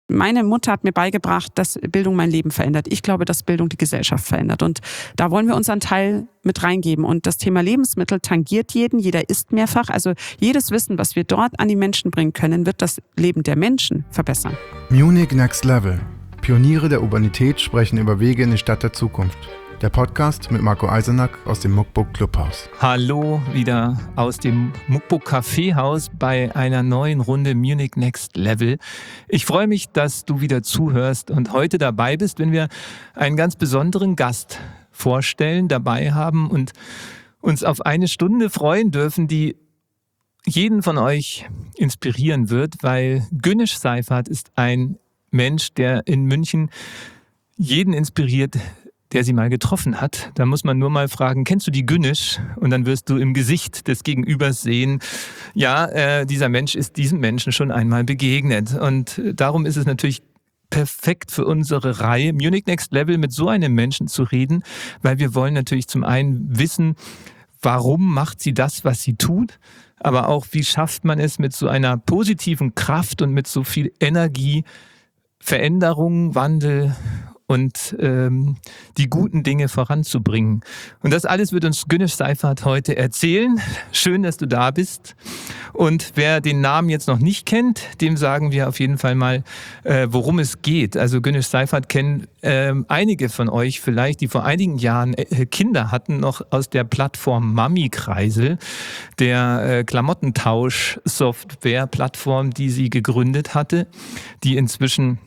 Meine Mutter hat mir beigebracht, dass Bildung mein Leben verändert. Ich glaube, dass Bildung die Gesellschaft verändert. Und da wollen wir unseren Teil mit reingeben. Und das Thema Lebensmittel tangiert jeden. Jeder isst mehrfach. Also jedes Wissen, was wir dort an die Menschen bringen können, wird das Leben der Menschen verbessern. Munich Next Level. Pioniere der Urbanität sprechen über Wege in die Stadt der Zukunft. Der Podcast mit Marco Eisenack aus dem Muckbook Clubhaus. Hallo, wieder aus dem Muckbook Kaffeehaus bei einer neuen Runde Munich Next Level. Ich freue mich, dass du wieder zuhörst und heute dabei bist, wenn wir einen ganz besonderen Gast vorstellen, dabei haben und uns auf eine Stunde freuen dürfen, die jeden von euch inspirieren wird, weil Güneş Seifert ist ein Mensch, der in München jeden inspiriert, der sie mal getroffen hat. Da muss man nur mal fragen, kennst du die Güneş? Und dann wirst du im Gesicht des Gegenübers sehen, ja, dieser Mensch ist diesem Menschen schon einmal begegnet. Und darum ist es natürlich perfekt für unsere Reihe Munich Next Level mit so einem Menschen zu reden, weil wir wollen natürlich zum einen wissen, warum macht sie das, was sie tut, aber auch, wie schafft man es mit so einer positiven Kraft und mit so viel Energie, Veränderung, Wandel und die guten Dinge voranzubringen. Und das alles wird uns Güneş Seifert heute erzählen. Schön, dass du da bist. Und wer den Namen jetzt noch nicht kennt, dem sagen wir auf jeden Fall mal, worum es geht. Also Güneş Seifert kennen einige von euch vielleicht, die vor einigen Jahren Kinder hatten, noch aus der Plattform Mami-Kreisel, der Klamottentausch-Software-Plattform, die sie gegründet hatte, die inzwischen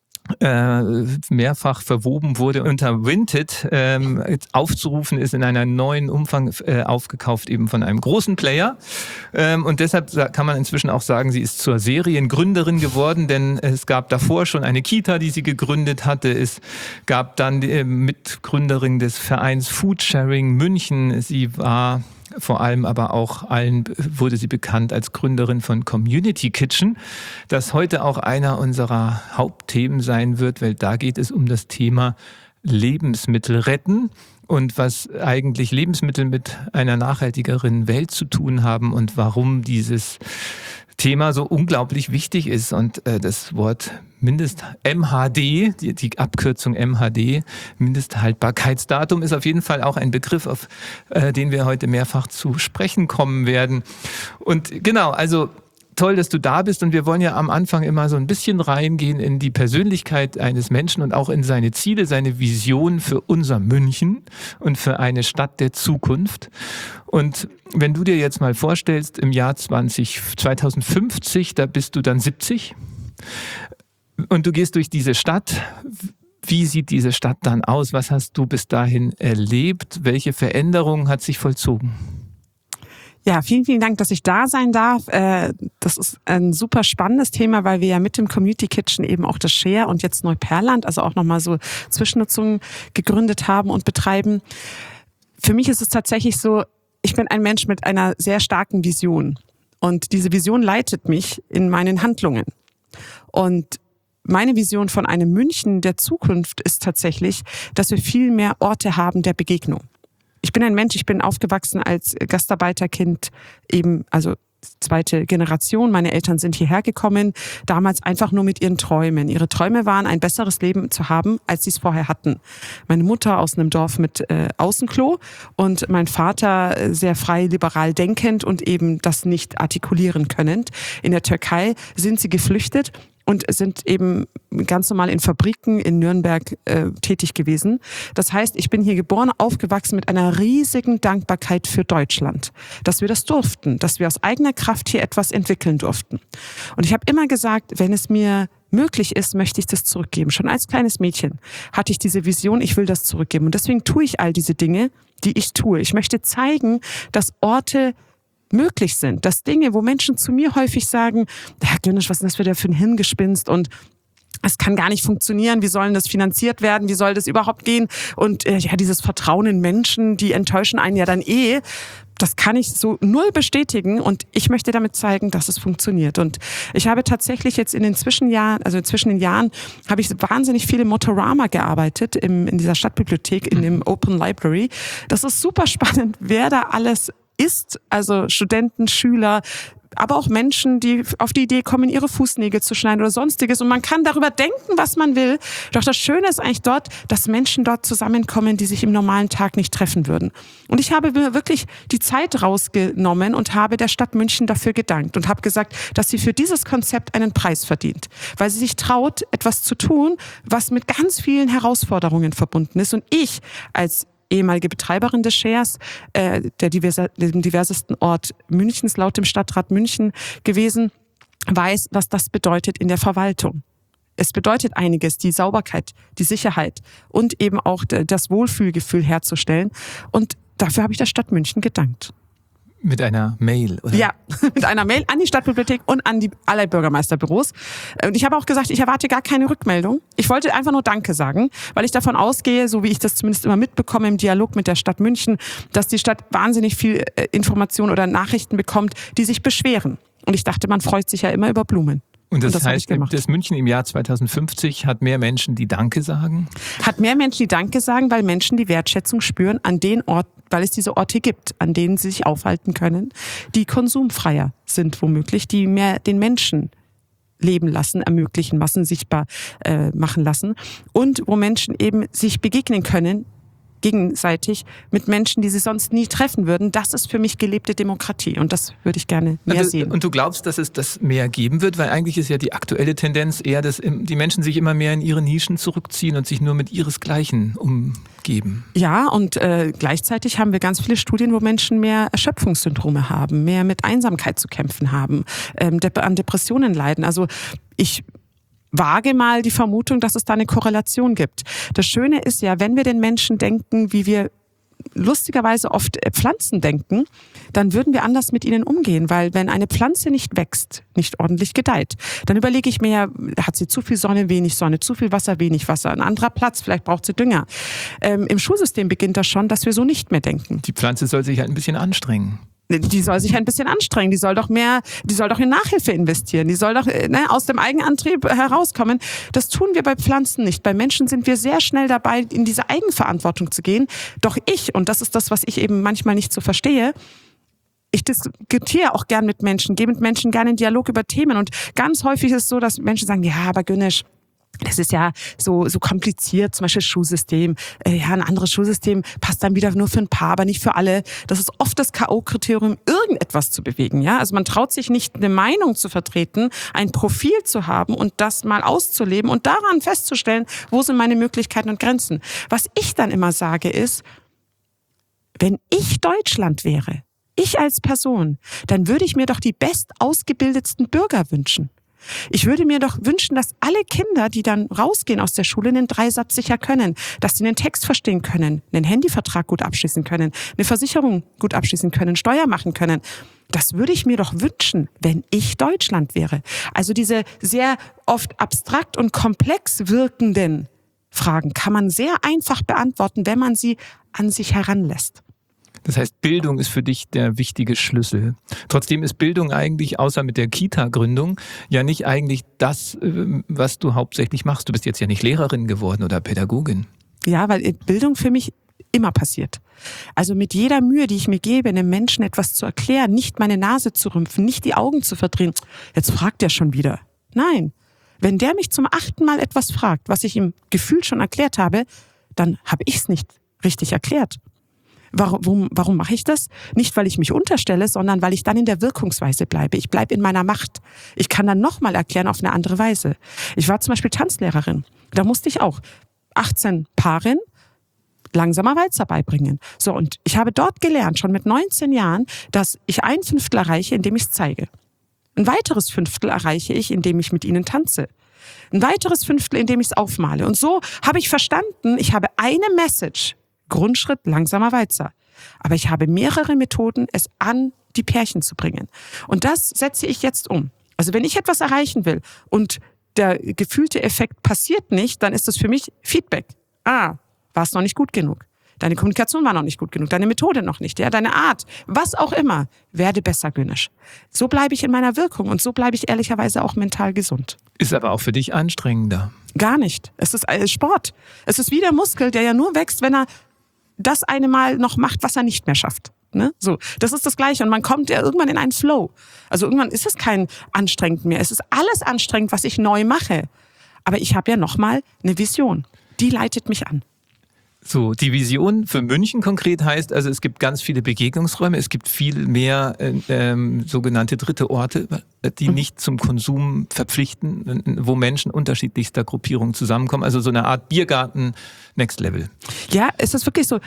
mehrfach verwoben wurde unter Vinted, aufzurufen ist in einem neuen Umfang aufgekauft eben von einem großen Player und deshalb kann man inzwischen auch sagen, sie ist zur Seriengründerin geworden, denn es gab davor schon eine Kita, die sie gegründet hatte, es gab dann die Mitgründerin des Vereins Foodsharing München, sie war vor allem aber auch wurde sie bekannt als Gründerin von Community Kitchen, das heute auch einer unserer Hauptthemen sein wird, weil da geht es um das Thema Lebensmittel retten und was eigentlich Lebensmittel mit einer nachhaltigeren Welt zu tun haben und warum dieses Thema so unglaublich wichtig ist. Und das Wort MHD, die Abkürzung MHD, Mindesthaltbarkeitsdatum, ist auf jeden Fall auch ein Begriff, auf den wir heute mehrfach zu sprechen kommen werden. Und genau, also toll, dass du da bist und wir wollen ja am Anfang immer so ein bisschen reingehen in die Persönlichkeit eines Menschen und auch in seine Ziele, seine Vision für unser München und für eine Stadt der Zukunft. Und wenn du dir jetzt mal vorstellst, im Jahr 2050, da bist du dann 70 und du gehst durch diese Stadt. Wie sieht diese Stadt dann aus? Was hast du bis dahin erlebt? Welche Veränderung hat sich vollzogen? Ja, vielen, vielen Dank, dass ich da sein darf. Das ist ein super spannendes Thema, weil wir ja mit dem Community Kitchen eben auch das Share und jetzt Neuperland, also auch nochmal so Zwischennutzungen gegründet haben und betreiben. Für mich ist es tatsächlich so, ich bin ein Mensch mit einer sehr starken Vision. Und diese Vision leitet mich in meinen Handlungen. Und meine Vision von einem München der Zukunft ist tatsächlich, dass wir viel mehr Orte haben der Begegnung. Ich bin ein Mensch, ich bin aufgewachsen als Gastarbeiterkind, eben, also zweite Generation. Meine Eltern sind hierher gekommen, damals einfach nur mit ihren Träumen. Ihre Träume waren, ein besseres Leben zu haben, als sie es vorher hatten. Meine Mutter aus einem Dorf mit Außenklo und mein Vater sehr frei liberal denkend und eben das nicht artikulieren könnend. In der Türkei sind sie geflüchtet und sind eben ganz normal in Fabriken in Nürnberg tätig gewesen. Das heißt, ich bin hier geboren, aufgewachsen mit einer riesigen Dankbarkeit für Deutschland, dass wir das durften, dass wir aus eigener Kraft hier etwas entwickeln durften. Und ich habe immer gesagt, wenn es mir möglich ist, möchte ich das zurückgeben. Schon als kleines Mädchen hatte ich diese Vision, ich will das zurückgeben. Und deswegen tue ich all diese Dinge, die ich tue. Ich möchte zeigen, dass Orte möglich sind, dass Dinge, wo Menschen zu mir häufig sagen, Herr Güneş, was ist das für ein Hirngespinst und es kann gar nicht funktionieren, wie soll das finanziert werden, wie soll das überhaupt gehen und ja, dieses Vertrauen in Menschen, die enttäuschen einen ja dann das kann ich so null bestätigen und ich möchte damit zeigen, dass es funktioniert. Und ich habe tatsächlich jetzt in den Zwischenjahren, also zwischen den Jahren, habe ich wahnsinnig viel im Motorama gearbeitet, in dieser Stadtbibliothek, in dem Open Library. Das ist super spannend, wer da alles ist, also Studenten, Schüler, aber auch Menschen, die auf die Idee kommen, ihre Fußnägel zu schneiden oder sonstiges. Und man kann darüber denken, was man will. Doch das Schöne ist eigentlich dort, dass Menschen dort zusammenkommen, die sich im normalen Tag nicht treffen würden. Und ich habe mir wirklich die Zeit rausgenommen und habe der Stadt München dafür gedankt und habe gesagt, dass sie für dieses Konzept einen Preis verdient. Weil sie sich traut, etwas zu tun, was mit ganz vielen Herausforderungen verbunden ist. Und ich als ehemalige Betreiberin des Shares, dem diversesten Ort Münchens, laut dem Stadtrat München gewesen, weiß, was das bedeutet in der Verwaltung. Es bedeutet einiges, die Sauberkeit, die Sicherheit und eben auch das Wohlfühlgefühl herzustellen. Und dafür habe ich der Stadt München gedankt. Mit einer Mail, oder? Ja, mit einer Mail an die Stadtbibliothek und an alle Bürgermeisterbüros. Und ich habe auch gesagt, ich erwarte gar keine Rückmeldung. Ich wollte einfach nur Danke sagen, weil ich davon ausgehe, so wie ich das zumindest immer mitbekomme im Dialog mit der Stadt München, dass die Stadt wahnsinnig viel Information oder Nachrichten bekommt, die sich beschweren. Und ich dachte, man freut sich ja immer über Blumen. Und das heißt, dass München im Jahr 2050 hat mehr Menschen, die Danke sagen? Hat mehr Menschen, die Danke sagen, weil Menschen die Wertschätzung spüren an den Orten, weil es diese Orte gibt, an denen sie sich aufhalten können, die konsumfreier sind womöglich, die mehr den Menschen leben lassen, ermöglichen, Massen sichtbar machen lassen und wo Menschen eben sich begegnen können, gegenseitig mit Menschen, die sie sonst nie treffen würden. Das ist für mich gelebte Demokratie und das würde ich gerne mehr sehen. Und du glaubst, dass es das mehr geben wird? Weil eigentlich ist ja die aktuelle Tendenz eher, dass die Menschen sich immer mehr in ihre Nischen zurückziehen und sich nur mit ihresgleichen umgeben. Ja, und gleichzeitig haben wir ganz viele Studien, wo Menschen mehr Erschöpfungssyndrome haben, mehr mit Einsamkeit zu kämpfen haben, an Depressionen leiden. Also ich wage mal die Vermutung, dass es da eine Korrelation gibt. Das Schöne ist ja, wenn wir den Menschen denken, wie wir lustigerweise oft Pflanzen denken, dann würden wir anders mit ihnen umgehen, weil wenn eine Pflanze nicht wächst, nicht ordentlich gedeiht, dann überlege ich mir ja, hat sie zu viel Sonne, wenig Sonne, zu viel Wasser, wenig Wasser, ein anderer Platz, vielleicht braucht sie Dünger. Im Schulsystem beginnt das schon, dass wir so nicht mehr denken. Die Pflanze soll sich halt ein bisschen anstrengen. Die soll sich ein bisschen anstrengen, die soll doch in Nachhilfe investieren, die soll doch aus dem Eigenantrieb herauskommen. Das tun wir bei Pflanzen nicht. Bei Menschen sind wir sehr schnell dabei, in diese Eigenverantwortung zu gehen. Doch und das ist das, was ich eben manchmal nicht so verstehe, ich diskutiere auch gern mit Menschen, gehe mit Menschen gerne in Dialog über Themen und ganz häufig ist es so, dass Menschen sagen, ja, aber Günesch, das ist ja so kompliziert, zum Beispiel das Schulsystem. Ja, ein anderes Schulsystem passt dann wieder nur für ein paar, aber nicht für alle. Das ist oft das K.O.-Kriterium, irgendetwas zu bewegen. Ja, also man traut sich nicht, eine Meinung zu vertreten, ein Profil zu haben und das mal auszuleben und daran festzustellen, wo sind meine Möglichkeiten und Grenzen. Was ich dann immer sage ist, wenn ich Deutschland wäre, ich als Person, dann würde ich mir doch die bestausgebildetsten Bürger wünschen. Ich würde mir doch wünschen, dass alle Kinder, die dann rausgehen aus der Schule, einen Dreisatz sicher können, dass sie einen Text verstehen können, einen Handyvertrag gut abschließen können, eine Versicherung gut abschließen können, Steuer machen können. Das würde ich mir doch wünschen, wenn ich Deutschland wäre. Also diese sehr oft abstrakt und komplex wirkenden Fragen kann man sehr einfach beantworten, wenn man sie an sich heranlässt. Das heißt, Bildung ist für dich der wichtige Schlüssel. Trotzdem ist Bildung eigentlich, außer mit der Kita-Gründung, ja nicht eigentlich das, was du hauptsächlich machst. Du bist jetzt ja nicht Lehrerin geworden oder Pädagogin. Ja, weil Bildung für mich immer passiert. Also mit jeder Mühe, die ich mir gebe, einem Menschen etwas zu erklären, nicht meine Nase zu rümpfen, nicht die Augen zu verdrehen. Jetzt fragt er schon wieder. Nein, wenn der mich zum 8. Mal etwas fragt, was ich ihm gefühlt schon erklärt habe, dann habe ich es nicht richtig erklärt. Warum mache ich das? Nicht, weil ich mich unterstelle, sondern weil ich dann in der Wirkungsweise bleibe. Ich bleibe in meiner Macht. Ich kann dann nochmal erklären auf eine andere Weise. Ich war zum Beispiel Tanzlehrerin. Da musste ich auch 18 Paaren langsamer Walzer beibringen. So, und ich habe dort gelernt, schon mit 19 Jahren, dass ich 1/5 erreiche, indem ich es zeige. Ein weiteres 1/5 erreiche ich, indem ich mit ihnen tanze. Ein weiteres 1/5, indem ich es aufmale. Und so habe ich verstanden, ich habe eine Message, Grundschritt, langsamer Walzer. Aber ich habe mehrere Methoden, es an die Pärchen zu bringen. Und das setze ich jetzt um. Also wenn ich etwas erreichen will und der gefühlte Effekt passiert nicht, dann ist das für mich Feedback. War es noch nicht gut genug. Deine Kommunikation war noch nicht gut genug, deine Methode noch nicht, ja, deine Art, was auch immer. Werde besser, Günesch. So bleibe ich in meiner Wirkung und so bleibe ich ehrlicherweise auch mental gesund. Ist aber auch für dich anstrengender. Gar nicht. Es ist Sport. Es ist wie der Muskel, der ja nur wächst, wenn er das eine Mal noch macht, was er nicht mehr schafft. Ne? So, das ist das Gleiche und man kommt ja irgendwann in einen Flow. Also irgendwann ist es kein anstrengend mehr. Es ist alles anstrengend, was ich neu mache. Aber ich habe ja nochmal eine Vision. Die leitet mich an. So, die Vision für München konkret heißt, also es gibt ganz viele Begegnungsräume, es gibt viel mehr sogenannte dritte Orte, die nicht zum Konsum verpflichten, wo Menschen unterschiedlichster Gruppierungen zusammenkommen, also so eine Art Biergarten Next Level. Ja, es ist wirklich so,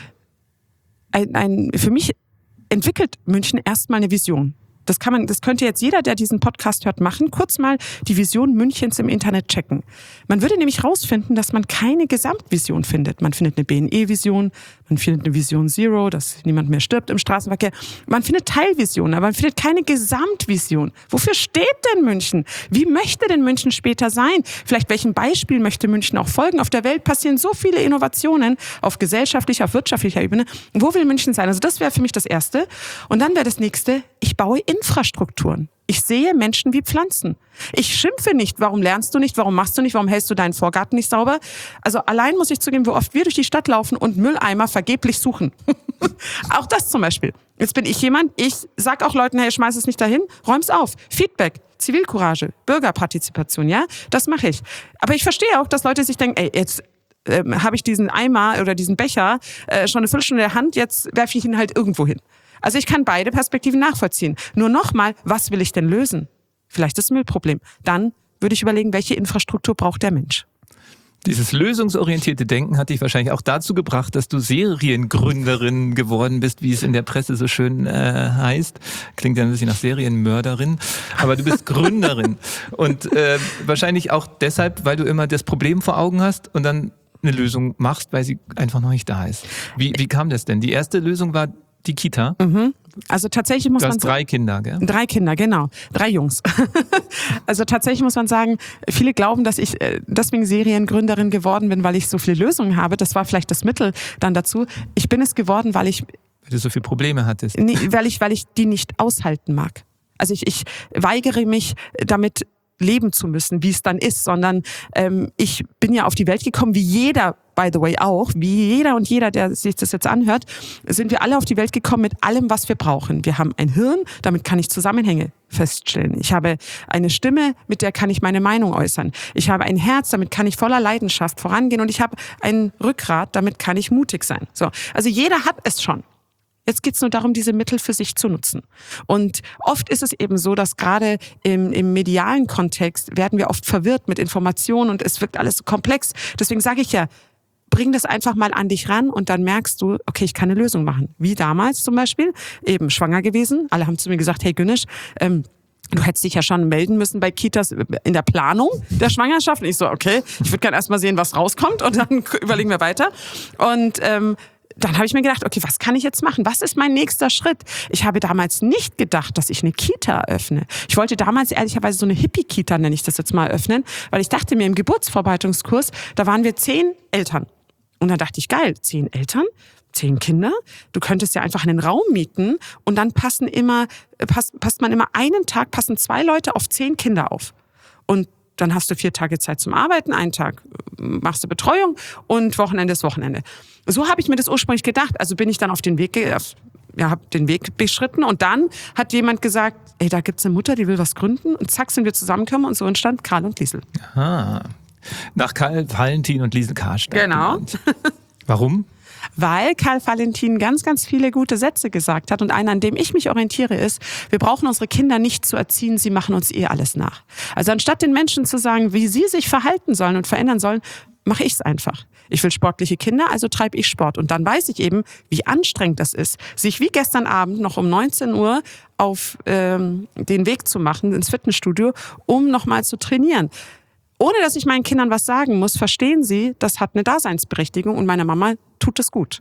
für mich entwickelt München erstmal eine Vision. Das könnte jetzt jeder, der diesen Podcast hört, machen. Kurz mal die Vision Münchens im Internet checken. Man würde nämlich rausfinden, dass man keine Gesamtvision findet. Man findet eine BNE-Vision, man findet eine Vision Zero, dass niemand mehr stirbt im Straßenverkehr. Man findet Teilvisionen, aber man findet keine Gesamtvision. Wofür steht denn München? Wie möchte denn München später sein? Vielleicht welchem Beispiel möchte München auch folgen? Auf der Welt passieren so viele Innovationen auf gesellschaftlicher, auf wirtschaftlicher Ebene. Wo will München sein? Also das wäre für mich das Erste. Und dann wäre das Nächste, ich baue Infrastrukturen. Ich sehe Menschen wie Pflanzen. Ich schimpfe nicht, warum lernst du nicht, warum machst du nicht, warum hältst du deinen Vorgarten nicht sauber? Also allein muss ich zugeben, wie oft wir durch die Stadt laufen und Mülleimer vergeblich suchen. Auch das zum Beispiel. Jetzt bin ich jemand, ich sag auch Leuten, hey, schmeiß es nicht dahin, räum's auf. Feedback, Zivilcourage, Bürgerpartizipation, ja, das mache ich. Aber ich verstehe auch, dass Leute sich denken, ey, jetzt habe ich diesen Eimer oder diesen Becher schon eine Viertelstunde in der Hand, jetzt werfe ich ihn halt irgendwo hin. Also ich kann beide Perspektiven nachvollziehen. Nur nochmal, was will ich denn lösen? Vielleicht das Müllproblem. Dann würde ich überlegen, welche Infrastruktur braucht der Mensch? Dieses lösungsorientierte Denken hat dich wahrscheinlich auch dazu gebracht, dass du Seriengründerin geworden bist, wie es in der Presse so schön heißt. Klingt ja ein bisschen nach Serienmörderin, aber du bist Gründerin. Und wahrscheinlich auch deshalb, weil du immer das Problem vor Augen hast und dann eine Lösung machst, weil sie einfach noch nicht da ist. Wie kam das denn? Die erste Lösung war die Kita? Mhm. Also tatsächlich muss man sagen, 3 Kinder, gell? 3 Kinder, genau. 3 Jungs. Also tatsächlich muss man sagen, viele glauben, dass ich deswegen Seriengründerin geworden bin, weil ich so viele Lösungen habe. Das war vielleicht das Mittel dann dazu. Ich bin es geworden, weil du so viele Probleme hattest. Nee, weil ich die nicht aushalten mag. Also ich weigere mich damit leben zu müssen, wie es dann ist, sondern ich bin ja auf die Welt gekommen, wie jeder, by the way auch, wie jeder und jeder, der sich das jetzt anhört, sind wir alle auf die Welt gekommen mit allem, was wir brauchen. Wir haben ein Hirn, damit kann ich Zusammenhänge feststellen. Ich habe eine Stimme, mit der kann ich meine Meinung äußern. Ich habe ein Herz, damit kann ich voller Leidenschaft vorangehen und ich habe ein Rückgrat, damit kann ich mutig sein. So, also jeder hat es schon. Jetzt geht's nur darum, diese Mittel für sich zu nutzen. Und oft ist es eben so, dass gerade im medialen Kontext werden wir oft verwirrt mit Informationen und es wirkt alles so komplex. Deswegen sage ich ja, bring das einfach mal an dich ran und dann merkst du, okay, ich kann eine Lösung machen. Wie damals zum Beispiel, eben schwanger gewesen. Alle haben zu mir gesagt, hey Günesch, du hättest dich ja schon melden müssen bei Kitas in der Planung der Schwangerschaft. Und ich so, okay, ich würde gerne erst mal sehen, was rauskommt und dann überlegen wir weiter. Und dann habe ich mir gedacht, okay, was kann ich jetzt machen? Was ist mein nächster Schritt? Ich habe damals nicht gedacht, dass ich eine Kita eröffne. Ich wollte damals ehrlicherweise so eine Hippie-Kita, nenne ich das jetzt mal, eröffnen, weil ich dachte mir im Geburtsvorbereitungskurs, da waren wir 10 Eltern. Und dann dachte ich, geil, 10 Eltern, 10 Kinder. Du könntest ja einfach einen Raum mieten und dann passt man immer einen Tag, passen 2 Leute auf 10 Kinder auf. Und dann hast du 4 Tage Zeit zum Arbeiten, einen Tag machst du Betreuung und Wochenende ist Wochenende. So habe ich mir das ursprünglich gedacht. Also bin ich dann auf den Weg, habe den Weg beschritten und dann hat jemand gesagt, ey, da gibt's eine Mutter, die will was gründen und zack sind wir zusammengekommen und so entstand Karl und Liesel. Aha. Nach Karl Valentin und Liesel Karstadt. Genau. Warum? Weil Karl Valentin ganz, ganz viele gute Sätze gesagt hat und einer, an dem ich mich orientiere, ist, wir brauchen unsere Kinder nicht zu erziehen, sie machen uns alles nach. Also anstatt den Menschen zu sagen, wie sie sich verhalten sollen und verändern sollen, mache ich es einfach. Ich will sportliche Kinder, also treibe ich Sport. Und dann weiß ich eben, wie anstrengend das ist, sich wie gestern Abend noch um 19 Uhr auf den Weg zu machen ins Fitnessstudio, um nochmal zu trainieren. Ohne dass ich meinen Kindern was sagen muss, verstehen sie, das hat eine Daseinsberechtigung und meiner Mama tut es gut.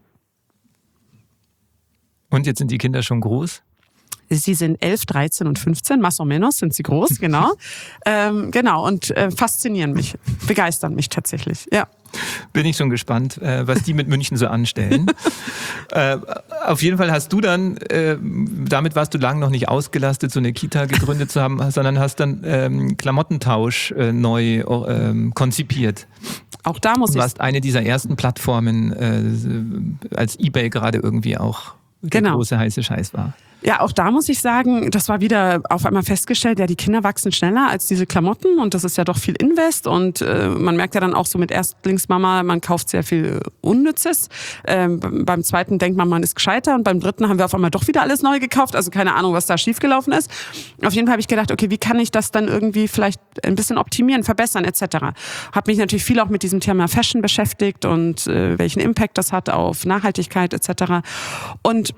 Und jetzt sind die Kinder schon groß? Sie sind 11, 13 und 15, más o menos sind sie groß, genau. Genau, und faszinieren mich, begeistern mich tatsächlich, ja. Bin ich schon gespannt, was die mit München so anstellen. Auf jeden Fall hast du dann, damit warst du lange noch nicht ausgelastet, so eine Kita gegründet zu haben, sondern hast dann Klamottentausch neu konzipiert. Auch da muss ich... Du warst eine dieser ersten Plattformen, als eBay gerade irgendwie auch der große heiße Scheiß war. Ja, auch da muss ich sagen, das war wieder auf einmal festgestellt, ja, die Kinder wachsen schneller als diese Klamotten und das ist ja doch viel Invest und man merkt ja dann auch so mit Erstlingsmama, man kauft sehr viel Unnützes. Beim zweiten denkt man ist gescheiter und beim dritten haben wir auf einmal doch wieder alles neu gekauft, also keine Ahnung, was da schiefgelaufen ist. Auf jeden Fall habe ich gedacht, okay, wie kann ich das dann irgendwie vielleicht ein bisschen optimieren, verbessern etc. Habe mich natürlich viel auch mit diesem Thema Fashion beschäftigt und welchen Impact das hat auf Nachhaltigkeit etc. Und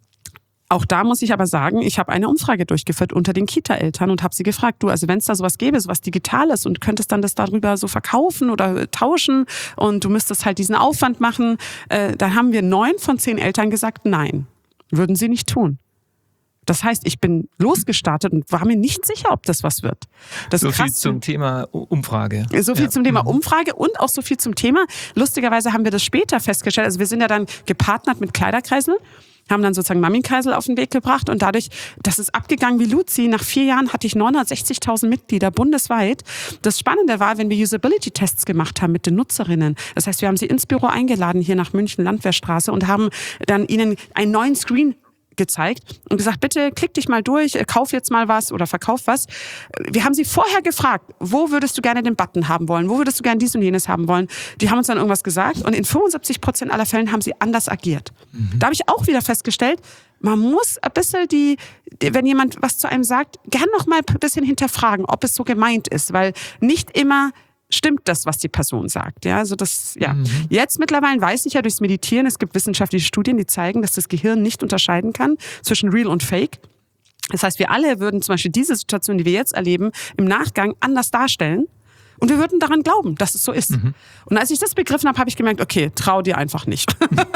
auch da muss ich aber sagen, ich habe eine Umfrage durchgeführt unter den Kita-Eltern und habe sie gefragt, also wenn es da sowas gäbe, sowas Digitales und könntest dann das darüber so verkaufen oder tauschen und du müsstest halt diesen Aufwand machen, dann haben wir 9 von 10 Eltern gesagt, nein, würden sie nicht tun. Das heißt, ich bin losgestartet und war mir nicht sicher, ob das was wird. Das so viel zum Thema Umfrage. So viel zum Thema Umfrage und auch so viel zum Thema. Lustigerweise haben wir das später festgestellt, also wir sind ja dann gepartnert mit Kleiderkreisel, haben dann sozusagen Mami-Kreisel auf den Weg gebracht und dadurch, das ist abgegangen wie Luzi. Nach 4 Jahren hatte ich 960.000 Mitglieder bundesweit. Das Spannende war, wenn wir Usability-Tests gemacht haben mit den Nutzerinnen. Das heißt, wir haben sie ins Büro eingeladen, hier nach München, Landwehrstraße und haben dann ihnen einen neuen Screen gezeigt und gesagt, bitte klick dich mal durch, kauf jetzt mal was oder verkauf was. Wir haben sie vorher gefragt, wo würdest du gerne den Button haben wollen, wo würdest du gerne dies und jenes haben wollen. Die haben uns dann irgendwas gesagt und in 75% aller Fällen haben sie anders agiert. Da habe ich auch wieder festgestellt, man muss ein bisschen wenn jemand was zu einem sagt, gern noch mal ein bisschen hinterfragen, ob es so gemeint ist, weil nicht immer stimmt das, was die Person sagt. Ja, also das, ja. Jetzt mittlerweile weiß ich ja durchs Meditieren, es gibt wissenschaftliche Studien, die zeigen, dass das Gehirn nicht unterscheiden kann zwischen real und fake. Das heißt, wir alle würden zum Beispiel diese Situation, die wir jetzt erleben, im Nachgang anders darstellen. Und wir würden daran glauben, dass es so ist. Und als ich das begriffen habe, habe ich gemerkt, okay, trau dir einfach nicht.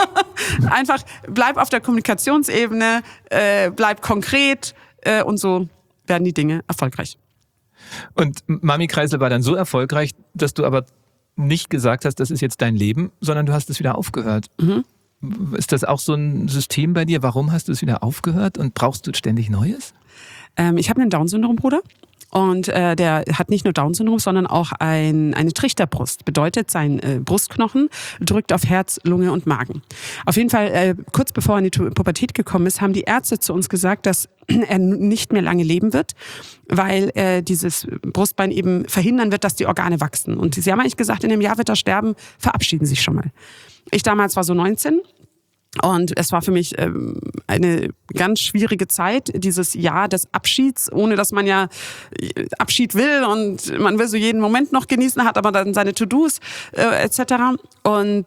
Einfach bleib auf der Kommunikationsebene, bleib konkret und so werden die Dinge erfolgreich. Und Mami-Kreisel war dann so erfolgreich, dass du aber nicht gesagt hast, das ist jetzt dein Leben, sondern du hast es wieder aufgehört. Ist das auch so ein System bei dir? Warum hast du es wieder aufgehört und brauchst du ständig Neues? Ich habe einen Down-Syndrom-Bruder. Und der hat nicht nur Down-Syndrom, sondern auch eine Trichterbrust. Bedeutet, sein Brustknochen drückt auf Herz, Lunge und Magen. Auf jeden Fall, kurz bevor er in die Pubertät gekommen ist, haben die Ärzte zu uns gesagt, dass er nicht mehr lange leben wird, weil dieses Brustbein eben verhindern wird, dass die Organe wachsen. Und sie haben eigentlich gesagt, in einem Jahr wird er sterben, verabschieden Sie sich schon mal. Ich damals war so 19. Und es war für mich eine ganz schwierige Zeit, dieses Jahr des Abschieds, ohne dass man ja Abschied will und man will so jeden Moment noch genießen, hat aber dann seine To-Dos etc. Und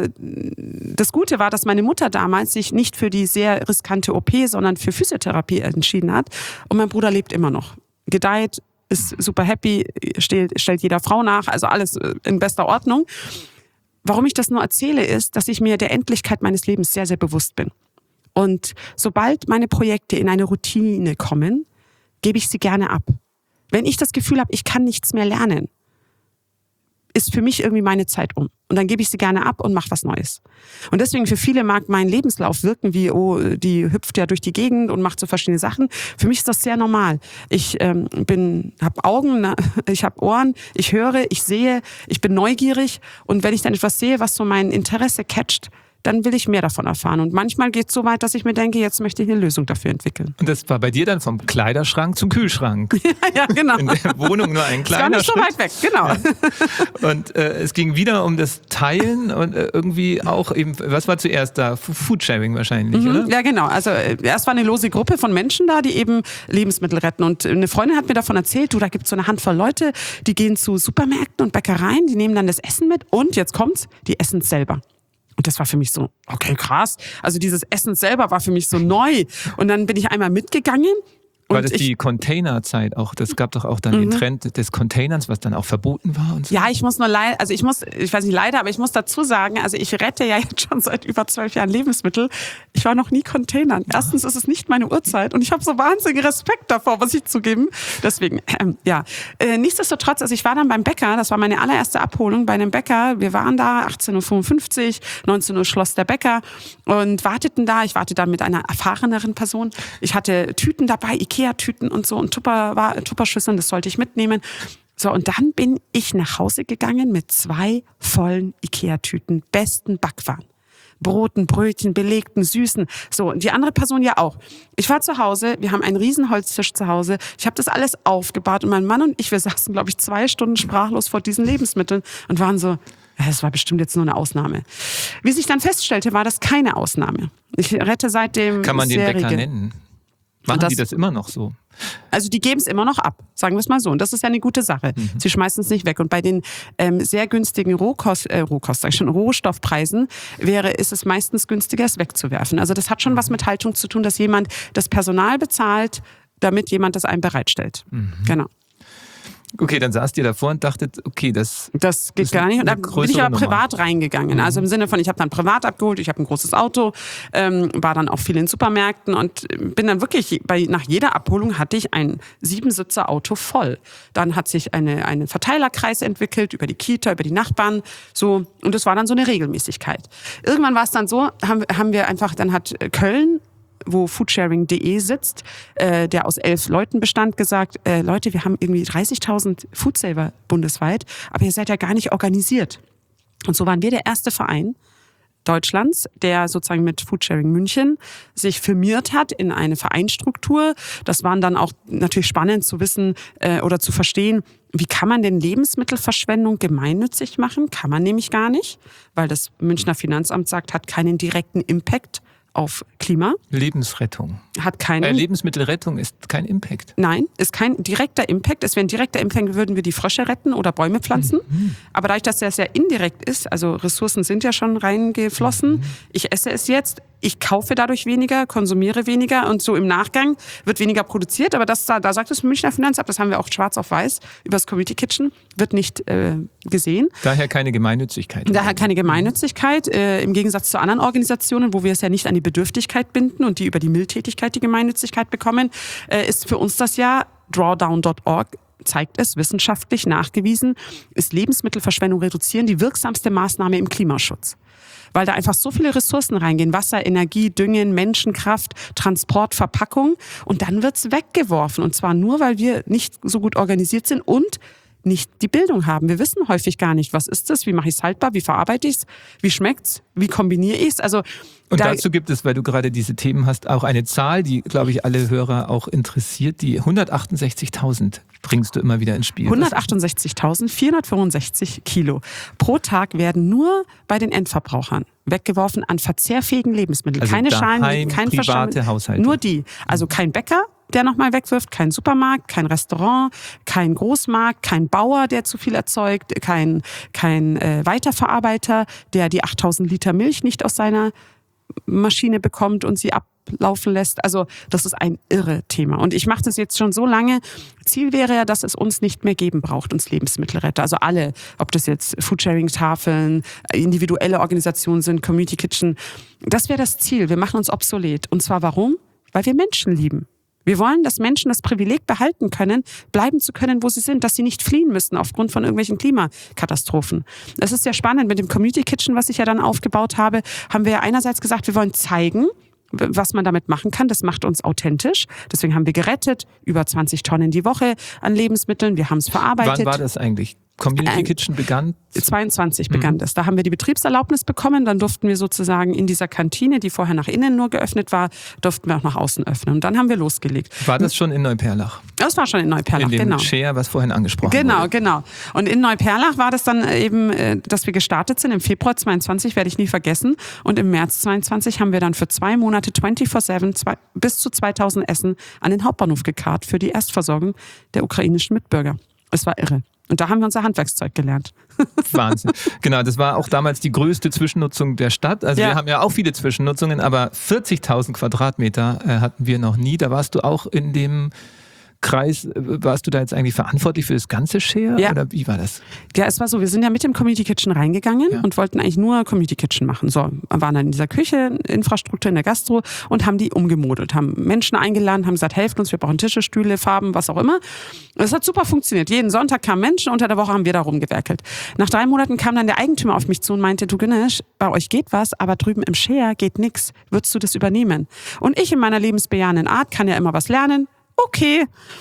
das Gute war, dass meine Mutter damals sich nicht für die sehr riskante OP, sondern für Physiotherapie entschieden hat. Und mein Bruder lebt immer noch, gedeiht, ist super happy, stellt jeder Frau nach, also alles in bester Ordnung. Warum ich das nur erzähle, ist, dass ich mir der Endlichkeit meines Lebens sehr, sehr bewusst bin. Und sobald meine Projekte in eine Routine kommen, gebe ich sie gerne ab. Wenn ich das Gefühl habe, ich kann nichts mehr lernen, ist für mich irgendwie meine Zeit um. Und dann gebe ich sie gerne ab und mache was Neues. Und deswegen für viele mag mein Lebenslauf wirken wie, oh, die hüpft ja durch die Gegend und macht so verschiedene Sachen. Für mich ist das sehr normal. Ich habe Augen, ich habe Ohren, ich höre, ich sehe, ich bin neugierig. Und wenn ich dann etwas sehe, was so mein Interesse catcht, dann will ich mehr davon erfahren. Und manchmal geht es so weit, dass ich mir denke, jetzt möchte ich eine Lösung dafür entwickeln. Und das war bei dir dann vom Kleiderschrank zum Kühlschrank. Ja, genau. In der Wohnung nur ein kleiner Schritt. Gar nicht so weit weg, genau. Ja. Und es ging wieder um das Teilen und irgendwie auch eben, was war zuerst da? Foodsharing wahrscheinlich, oder? Ja, genau. Also erst war eine lose Gruppe von Menschen da, die eben Lebensmittel retten. Und eine Freundin hat mir davon erzählt, da gibt es so eine Handvoll Leute, die gehen zu Supermärkten und Bäckereien, die nehmen dann das Essen mit und, jetzt kommt's, die essen es selber. Und das war für mich so, okay, krass. Also dieses Essen selber war für mich so neu. Und dann bin ich einmal mitgegangen. War das die Containerzeit auch? Das gab doch auch dann den Trend des Containerns, was dann auch verboten war und so. Ja, ich muss dazu sagen, also ich rette ja jetzt schon seit über 12 Jahren Lebensmittel. Ich war noch nie Containern. Erstens ist es nicht meine Uhrzeit und ich habe so wahnsinnigen Respekt davor, muss ich zugeben. Deswegen, nichtsdestotrotz, also ich war dann beim Bäcker, das war meine allererste Abholung bei einem Bäcker. Wir waren da, 18.55 Uhr, 19 Uhr schloss der Bäcker und warteten da. Ich warte da mit einer erfahreneren Person. Ich hatte Tüten dabei, Ikea-Tüten und so und Tupperschüsseln, das sollte ich mitnehmen. So, und dann bin ich nach Hause gegangen mit 2 vollen Ikea-Tüten, besten Backwaren. Broten, Brötchen, belegten, süßen. So, und die andere Person ja auch. Ich war zu Hause, wir haben einen riesen Holztisch zu Hause. Ich habe das alles aufgebaut und mein Mann und ich, wir saßen, glaube ich, 2 Stunden sprachlos vor diesen Lebensmitteln und waren so, es war bestimmt jetzt nur eine Ausnahme. Wie sich dann feststellte, war das keine Ausnahme. Ich rette seitdem Kann man den Serie. Bäcker nennen? Machen die das immer noch so? Also die geben es immer noch ab, sagen wir es mal so. Und das ist ja eine gute Sache. Sie schmeißen es nicht weg. Und bei den sehr günstigen Rohstoffpreisen ist es meistens günstiger, es wegzuwerfen. Also das hat schon was mit Haltung zu tun, dass jemand das Personal bezahlt, damit jemand das einem bereitstellt. Genau. Okay, dann saßt ihr davor und dachtet, okay, das geht gar nicht. Und da bin ich aber privat reingegangen. Also im Sinne von, ich habe dann privat abgeholt, ich habe ein großes Auto, war dann auch viel in Supermärkten und bin dann wirklich, nach jeder Abholung hatte ich ein 7-Sitzer-Auto voll. Dann hat sich einen Verteilerkreis entwickelt über die Kita, über die Nachbarn, so. Und das war dann so eine Regelmäßigkeit. Irgendwann war es dann so, haben wir einfach, dann hat Köln, wo foodsharing.de sitzt, der aus 11 Leuten bestand, gesagt, Leute, wir haben irgendwie 30.000 Foodsaver bundesweit, aber ihr seid ja gar nicht organisiert. Und so waren wir der erste Verein Deutschlands, der sozusagen mit Foodsharing München sich firmiert hat in eine Vereinsstruktur. Das waren dann auch natürlich spannend zu wissen oder zu verstehen, wie kann man denn Lebensmittelverschwendung gemeinnützig machen? Kann man nämlich gar nicht, weil das Münchner Finanzamt sagt, hat keinen direkten Impact auf Klima. Lebensrettung. Hat keinen. Lebensmittelrettung ist kein Impact. Nein, ist kein direkter Impact. Es wäre ein direkter Impact, würden wir die Frösche retten oder Bäume pflanzen. Aber dadurch, dass das ja indirekt ist, also Ressourcen sind ja schon reingeflossen, ich esse es jetzt, ich kaufe dadurch weniger, konsumiere weniger und so im Nachgang wird weniger produziert. Aber da sagt das Münchner Finanzamt, das haben wir auch schwarz auf weiß über das Community Kitchen, wird nicht gesehen. Daher keine Gemeinnützigkeit. Im Gegensatz zu anderen Organisationen, wo wir es ja nicht an die Bedürftigkeit binden und die über die Mildtätigkeit die Gemeinnützigkeit bekommen, ist für uns das ja drawdown.org zeigt es, wissenschaftlich nachgewiesen, ist Lebensmittelverschwendung reduzieren die wirksamste Maßnahme im Klimaschutz. Weil da einfach so viele Ressourcen reingehen, Wasser, Energie, Düngen, Menschenkraft, Transport, Verpackung und dann wird's weggeworfen und zwar nur, weil wir nicht so gut organisiert sind und nicht die Bildung haben. Wir wissen häufig gar nicht, was ist das, wie mache ich es haltbar, wie verarbeite ich es, wie schmeckt's, wie kombiniere ich es. Also und dazu gibt es, weil du gerade diese Themen hast, auch eine Zahl, die, glaube ich, alle Hörer auch interessiert. Die 168.000 bringst du immer wieder ins Spiel. 168.465 Kilo pro Tag werden nur bei den Endverbrauchern weggeworfen an verzehrfähigen Lebensmitteln. Also keine Schalen, kein private Haushalte. Nur die. Also kein Bäcker, der nochmal wegwirft, kein Supermarkt, kein Restaurant, kein Großmarkt, kein Bauer, der zu viel erzeugt, kein Weiterverarbeiter, der die 8.000 Liter Milch nicht aus seiner Maschine bekommt und sie ablaufen lässt. Also das ist ein irre Thema. Und ich mache das jetzt schon so lange. Ziel wäre ja, dass es uns nicht mehr geben braucht, uns Lebensmittelretter. Also alle, ob das jetzt Foodsharing-Tafeln, individuelle Organisationen sind, Community Kitchen. Das wäre das Ziel. Wir machen uns obsolet. Und zwar warum? Weil wir Menschen lieben. Wir wollen, dass Menschen das Privileg behalten können, bleiben zu können, wo sie sind, dass sie nicht fliehen müssen aufgrund von irgendwelchen Klimakatastrophen. Es ist sehr spannend. Mit dem Community Kitchen, was ich ja dann aufgebaut habe, haben wir ja einerseits gesagt, wir wollen zeigen, was man damit machen kann. Das macht uns authentisch. Deswegen haben wir gerettet, über 20 Tonnen die Woche an Lebensmitteln. Wir haben es verarbeitet. Wann war das eigentlich? Community Kitchen begann? 22 begann das. Da haben wir die Betriebserlaubnis bekommen. Dann durften wir sozusagen in dieser Kantine, die vorher nach innen nur geöffnet war, durften wir auch nach außen öffnen. Und dann haben wir losgelegt. War das schon in Neuperlach? Das war schon in Neuperlach, genau. In dem genau. Share, was vorhin angesprochen wurde. Genau. Und in Neuperlach war das dann eben, dass wir gestartet sind. Im Februar 22 werde ich nie vergessen. Und im März 22 haben wir dann für 2 Monate 24/7 bis zu 2000 Essen an den Hauptbahnhof gekarrt für die Erstversorgung der ukrainischen Mitbürger. Es war irre. Und da haben wir unser Handwerkszeug gelernt. Wahnsinn. Genau, das war auch damals die größte Zwischennutzung der Stadt. Also wir haben ja auch viele Zwischennutzungen, aber 40.000 Quadratmeter hatten wir noch nie. Da warst du auch in dem Kreis, warst du da jetzt eigentlich verantwortlich für das ganze Share? Ja. Oder wie war das? Ja, es war so, wir sind ja mit dem Community Kitchen reingegangen und wollten eigentlich nur Community Kitchen machen. So, waren dann in dieser Küche, Infrastruktur in der Gastro und haben die umgemodelt, haben Menschen eingeladen, haben gesagt, helft uns, wir brauchen Tische, Stühle, Farben, was auch immer. Das hat super funktioniert. Jeden Sonntag kamen Menschen, unter der Woche haben wir da rumgewerkelt. Nach 3 Monaten kam dann der Eigentümer auf mich zu und meinte, du Güneş, bei euch geht was, aber drüben im Share geht nix. Würdest du das übernehmen? Und ich in meiner lebensbejahenden Art kann ja immer was lernen. Okay,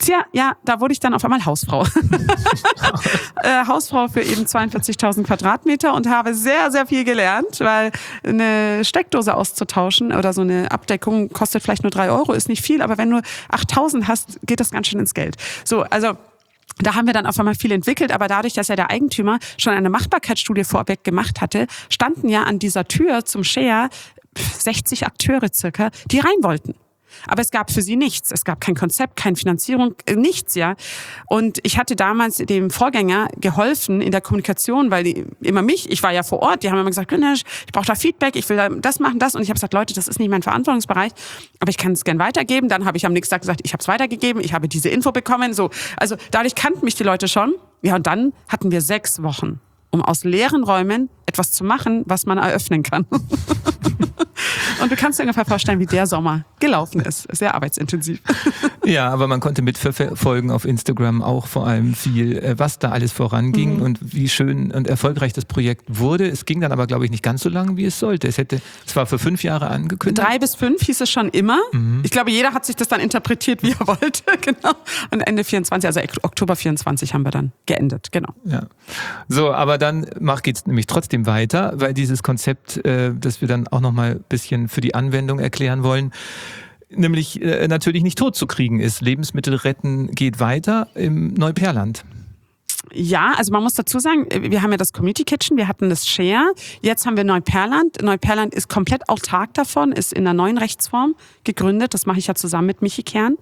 Tja, ja, da wurde ich dann auf einmal Hausfrau. Hausfrau für eben 42.000 Quadratmeter und habe sehr, sehr viel gelernt, weil eine Steckdose auszutauschen oder so eine Abdeckung kostet vielleicht nur 3 Euro, ist nicht viel, aber wenn du 8.000 hast, geht das ganz schön ins Geld. So, also da haben wir dann auf einmal viel entwickelt, aber dadurch, dass ja der Eigentümer schon eine Machbarkeitsstudie vorweg gemacht hatte, standen ja an dieser Tür zum Share 60 Akteure circa, die rein wollten. Aber es gab für sie nichts. Es gab kein Konzept, keine Finanzierung, nichts, ja. Und ich hatte damals dem Vorgänger geholfen in der Kommunikation, weil ich war ja vor Ort, die haben immer gesagt, ich brauche da Feedback, ich will da das machen, das. Und ich habe gesagt, Leute, das ist nicht mein Verantwortungsbereich, aber ich kann es gern weitergeben. Dann habe ich am nächsten Tag gesagt, ich habe es weitergegeben, ich habe diese Info bekommen. So, also dadurch kannten mich die Leute schon. Ja, und dann hatten wir 6 Wochen, um aus leeren Räumen etwas zu machen, was man eröffnen kann. Und du kannst dir ungefähr vorstellen, wie der Sommer gelaufen ist. Sehr arbeitsintensiv. Ja, aber man konnte mitverfolgen auf Instagram auch vor allem viel, was da alles voranging und wie schön und erfolgreich das Projekt wurde. Es ging dann aber, glaube ich, nicht ganz so lang, wie es sollte. Es war für 5 Jahre angekündigt. 3 bis 5 hieß es schon immer. Ich glaube, jeder hat sich das dann interpretiert, wie er wollte. Genau. Und Ende 24, also Oktober 24 haben wir dann geendet. Genau. Ja. So, aber dann geht's nämlich trotzdem weiter, weil dieses Konzept, das wir dann auch nochmal ein bisschen für die Anwendung erklären wollen, nämlich natürlich nicht tot zu kriegen ist. Lebensmittel retten geht weiter im Neuperland. Ja, also man muss dazu sagen, wir haben ja das Community Kitchen, wir hatten das Share, jetzt haben wir Neuperland. Neuperland ist komplett autark davon, ist in einer neuen Rechtsform gegründet, das mache ich ja zusammen mit Michi Kern.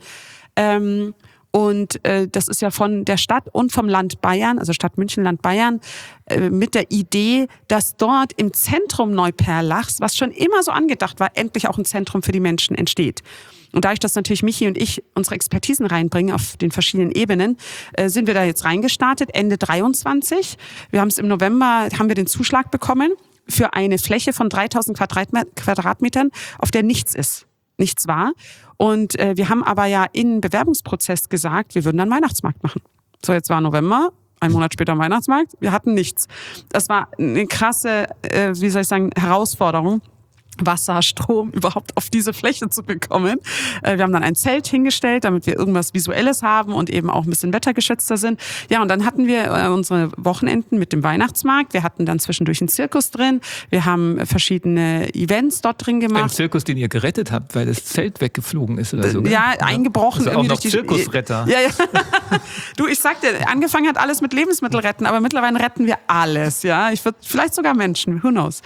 Und das ist ja von der Stadt und vom Land Bayern, also Stadt München, Land Bayern, mit der Idee, dass dort im Zentrum Neuperlachs, was schon immer so angedacht war, endlich auch ein Zentrum für die Menschen entsteht. Und dadurch, dass natürlich Michi und ich unsere Expertisen reinbringen auf den verschiedenen Ebenen, sind wir da jetzt reingestartet, Ende 23. Wir haben es im November, haben wir den Zuschlag bekommen für eine Fläche von 3.000 Quadratmetern, auf der nichts ist. Nichts war. Und wir haben aber ja im Bewerbungsprozess gesagt, wir würden dann Weihnachtsmarkt machen. So, jetzt war November, ein Monat später Weihnachtsmarkt, wir hatten nichts. Das war eine krasse, Herausforderung, Wasser, Strom überhaupt auf diese Fläche zu bekommen. Wir haben dann ein Zelt hingestellt, damit wir irgendwas Visuelles haben und eben auch ein bisschen wettergeschützter sind. Ja, und dann hatten wir unsere Wochenenden mit dem Weihnachtsmarkt. Wir hatten dann zwischendurch einen Zirkus drin. Wir haben verschiedene Events dort drin gemacht. Ein Zirkus, den ihr gerettet habt, weil das Zelt weggeflogen ist oder so. Ja, eingebrochen. Also auch noch Zirkusretter. Ja. Du, ich sag dir, angefangen hat alles mit Lebensmittel retten, aber mittlerweile retten wir alles. Ja, vielleicht sogar Menschen, who knows.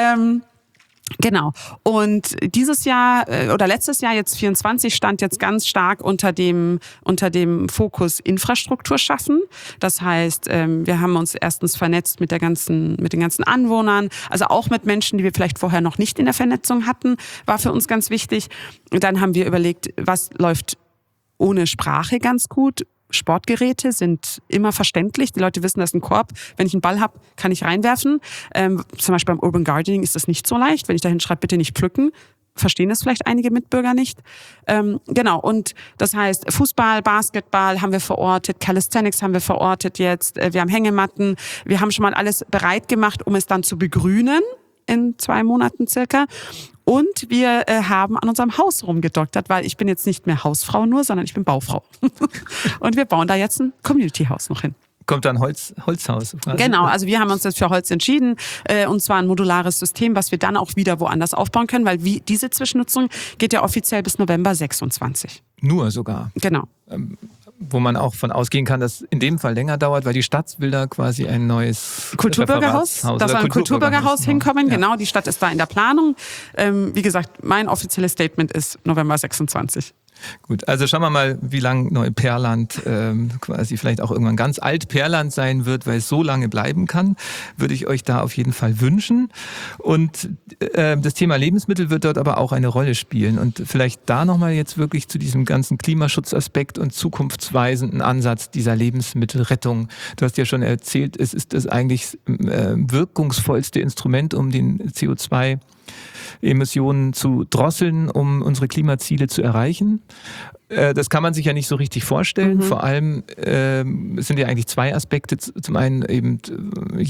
Genau. Und dieses Jahr oder letztes Jahr, jetzt 24, stand jetzt ganz stark unter dem Fokus Infrastruktur schaffen. Das heißt, wir haben uns erstens vernetzt mit den ganzen Anwohnern, also auch mit Menschen, die wir vielleicht vorher noch nicht in der Vernetzung hatten, war für uns ganz wichtig. Und dann haben wir überlegt, was läuft ohne Sprache ganz gut. Sportgeräte sind immer verständlich. Die Leute wissen, das ist ein Korb. Wenn ich einen Ball habe, kann ich reinwerfen. Zum Beispiel beim Urban Gardening ist das nicht so leicht. Wenn ich dahin schreibe, bitte nicht pflücken, verstehen das vielleicht einige Mitbürger nicht. Genau, und das heißt, Fußball, Basketball haben wir verortet, Calisthenics haben wir verortet jetzt, wir haben Hängematten, wir haben schon mal alles bereit gemacht, um es dann zu begrünen in 2 Monaten circa. Und wir haben an unserem Haus rumgedoktert, weil ich bin jetzt nicht mehr Hausfrau nur, sondern ich bin Baufrau. Und wir bauen da jetzt ein Community-Haus noch hin. Kommt dann Holzhaus quasi. Genau, also wir haben uns jetzt für Holz entschieden, und zwar ein modulares System, was wir dann auch wieder woanders aufbauen können, weil diese Zwischennutzung geht ja offiziell bis November 26. Nur sogar. Genau. Wo man auch von ausgehen kann, dass in dem Fall länger dauert, weil die Stadt will da quasi ein neues Kulturbürgerhaus. Da soll ein Kulturbürgerhaus hinkommen. Ja. Genau, die Stadt ist da in der Planung. Wie gesagt, mein offizielles Statement ist November 26. Gut, also schauen wir mal, wie lang Neuperland quasi vielleicht auch irgendwann ganz Altperland sein wird, weil es so lange bleiben kann, würde ich euch da auf jeden Fall wünschen. Und das Thema Lebensmittel wird dort aber auch eine Rolle spielen. Und vielleicht da nochmal jetzt wirklich zu diesem ganzen Klimaschutzaspekt und zukunftsweisenden Ansatz dieser Lebensmittelrettung. Du hast ja schon erzählt, es ist das eigentlich wirkungsvollste Instrument, um den CO2-Emissionen zu drosseln, um unsere Klimaziele zu erreichen. Das kann man sich ja nicht so richtig vorstellen. Vor allem es sind ja eigentlich 2 Aspekte. Zum einen eben, jeder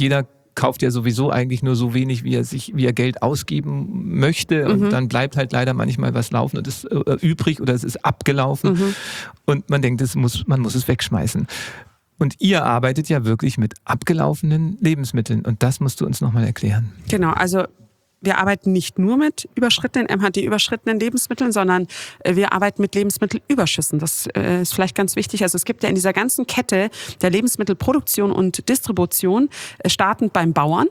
kauft ja sowieso eigentlich nur so wenig, wie er Geld ausgeben möchte. Und dann bleibt halt leider manchmal was laufen und ist übrig oder es ist abgelaufen. Und man denkt, man muss es wegschmeißen. Und ihr arbeitet ja wirklich mit abgelaufenen Lebensmitteln. Und das musst du uns nochmal erklären. Genau, also wir arbeiten nicht nur mit MHD-überschrittenen Lebensmitteln, sondern wir arbeiten mit Lebensmittelüberschüssen. Das ist vielleicht ganz wichtig. Also es gibt ja in dieser ganzen Kette der Lebensmittelproduktion und Distribution, startend beim Bauern,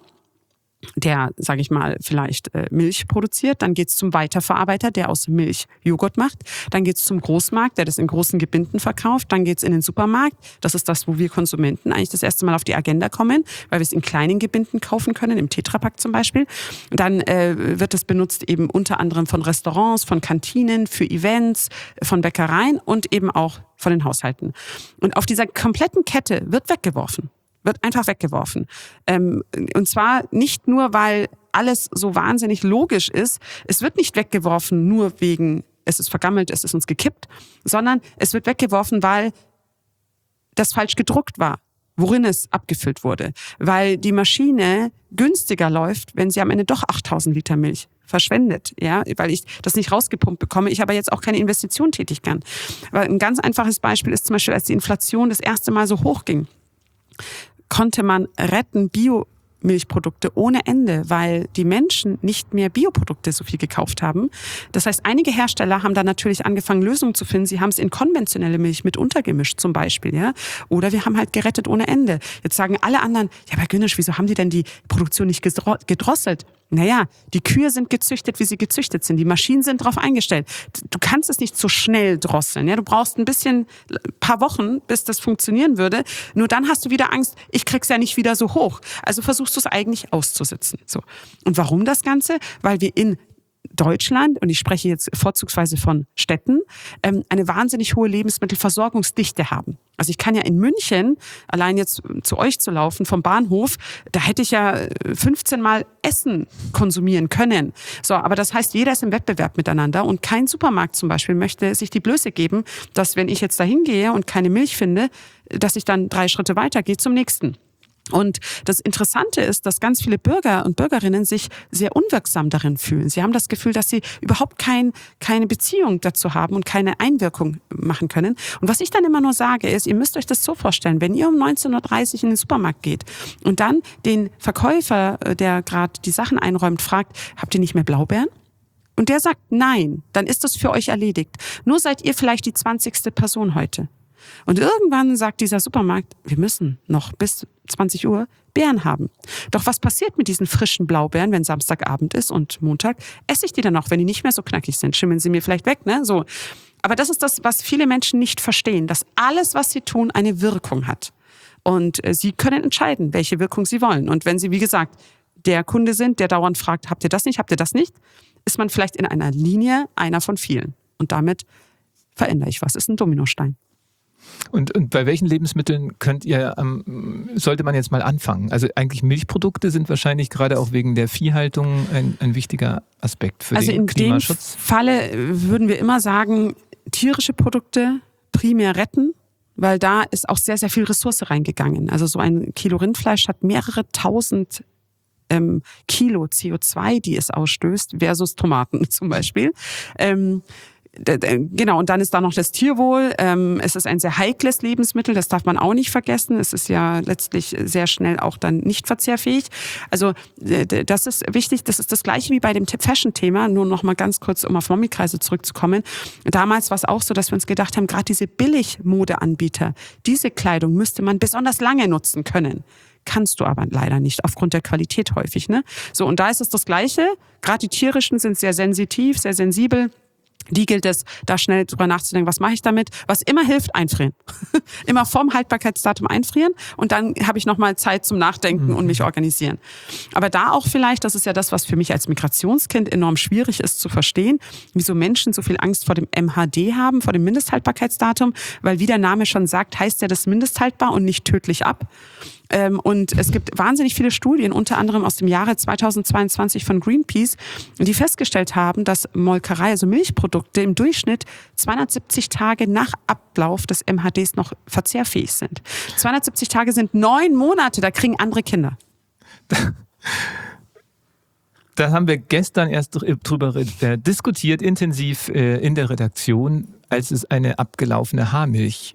der, sage ich mal, vielleicht Milch produziert. Dann geht's zum Weiterverarbeiter, der aus Milch Joghurt macht. Dann geht's zum Großmarkt, der das in großen Gebinden verkauft. Dann geht's in den Supermarkt. Das ist das, wo wir Konsumenten eigentlich das erste Mal auf die Agenda kommen, weil wir es in kleinen Gebinden kaufen können, im Tetrapack zum Beispiel. Dann wird es benutzt eben unter anderem von Restaurants, von Kantinen, für Events, von Bäckereien und eben auch von den Haushalten. Und auf dieser kompletten Kette wird einfach weggeworfen. Und zwar nicht nur, weil alles so wahnsinnig logisch ist. Es wird nicht weggeworfen nur wegen, es ist vergammelt, es ist uns gekippt, sondern es wird weggeworfen, weil das falsch gedruckt war, worin es abgefüllt wurde. Weil die Maschine günstiger läuft, wenn sie am Ende doch 8.000 Liter Milch verschwendet, ja, weil ich das nicht rausgepumpt bekomme, ich aber jetzt auch keine Investition tätigen kann. Weil ein ganz einfaches Beispiel ist zum Beispiel, als die Inflation das erste Mal so hoch ging, konnte man retten Biomilchprodukte ohne Ende, weil die Menschen nicht mehr Bioprodukte so viel gekauft haben. Das heißt, einige Hersteller haben dann natürlich angefangen, Lösungen zu finden. Sie haben es in konventionelle Milch mit untergemischt zum Beispiel, ja. Oder wir haben halt gerettet ohne Ende. Jetzt sagen alle anderen, ja, aber Günesch, wieso haben die denn die Produktion nicht gedrosselt? Naja, die Kühe sind gezüchtet, wie sie gezüchtet sind. Die Maschinen sind darauf eingestellt. Du kannst es nicht so schnell drosseln. Ja? Du brauchst ein paar Wochen, bis das funktionieren würde. Nur dann hast du wieder Angst, ich krieg's ja nicht wieder so hoch. Also versuchst du es eigentlich auszusitzen. So. Und warum das Ganze? Weil wir in Deutschland, und ich spreche jetzt vorzugsweise von Städten, eine wahnsinnig hohe Lebensmittelversorgungsdichte haben. Also ich kann ja in München, allein jetzt zu euch zu laufen vom Bahnhof, da hätte ich ja 15 Mal Essen konsumieren können. So, aber das heißt, jeder ist im Wettbewerb miteinander und kein Supermarkt zum Beispiel möchte sich die Blöße geben, dass wenn ich jetzt da hingehe und keine Milch finde, dass ich dann 3 Schritte weitergehe zum nächsten. Und das Interessante ist, dass ganz viele Bürger und Bürgerinnen sich sehr unwirksam darin fühlen. Sie haben das Gefühl, dass sie überhaupt keine Beziehung dazu haben und keine Einwirkung machen können. Und was ich dann immer nur sage ist, ihr müsst euch das so vorstellen, wenn ihr um 19.30 Uhr in den Supermarkt geht und dann den Verkäufer, der gerade die Sachen einräumt, fragt, habt ihr nicht mehr Blaubeeren? Und der sagt nein, dann ist das für euch erledigt. Nur seid ihr vielleicht die 20. Person heute. Und irgendwann sagt dieser Supermarkt, wir müssen noch bis 20 Uhr Beeren haben. Doch was passiert mit diesen frischen Blaubeeren, wenn Samstagabend ist und Montag? Esse ich die dann noch, wenn die nicht mehr so knackig sind? Schimmeln sie mir vielleicht weg, ne? So. Aber das ist das, was viele Menschen nicht verstehen, dass alles, was sie tun, eine Wirkung hat. Und sie können entscheiden, welche Wirkung sie wollen. Und wenn sie, wie gesagt, der Kunde sind, der dauernd fragt, habt ihr das nicht, ist man vielleicht in einer Linie einer von vielen. Und damit verändere ich was. Ist ein Dominostein. Und bei welchen Lebensmitteln sollte man jetzt mal anfangen? Also eigentlich Milchprodukte sind wahrscheinlich gerade auch wegen der Viehhaltung ein wichtiger Aspekt für den Klimaschutz. Also in dem Falle würden wir immer sagen, tierische Produkte primär retten, weil da ist auch sehr, sehr viel Ressource reingegangen. Also so ein Kilo Rindfleisch hat mehrere tausend Kilo CO2, die es ausstößt, versus Tomaten zum Beispiel. Genau, und dann ist da noch das Tierwohl. Es ist ein sehr heikles Lebensmittel, das darf man auch nicht vergessen. Es ist ja letztlich sehr schnell auch dann nicht verzehrfähig. Also das ist wichtig, das ist das Gleiche wie bei dem Fashion-Thema, nur noch mal ganz kurz, um auf Mommikreise zurückzukommen. Damals war es auch so, dass wir uns gedacht haben, gerade diese Billigmodeanbieter, diese Kleidung müsste man besonders lange nutzen können. Kannst du aber leider nicht, aufgrund der Qualität häufig. Ne? So, und da ist es das Gleiche. Gerade die tierischen sind sehr sensitiv, sehr sensibel. Die gilt es, da schnell drüber nachzudenken, was mache ich damit? Was immer hilft, einfrieren. Immer vorm Haltbarkeitsdatum einfrieren und dann habe ich nochmal Zeit zum Nachdenken und mich organisieren. Aber da auch vielleicht, das ist ja das, was für mich als Migrationskind enorm schwierig ist zu verstehen, wieso Menschen so viel Angst vor dem MHD haben, vor dem Mindesthaltbarkeitsdatum, weil wie der Name schon sagt, heißt ja das mindesthaltbar und nicht tödlich ab. Und es gibt wahnsinnig viele Studien, unter anderem aus dem Jahre 2022 von Greenpeace, die festgestellt haben, dass Molkerei, also Milchprodukte, im Durchschnitt 270 Tage nach Ablauf des MHDs noch verzehrfähig sind. 270 Tage sind 9 Monate, da kriegen andere Kinder. Da haben wir gestern erst drüber diskutiert, intensiv in der Redaktion, als es eine abgelaufene Haarmilch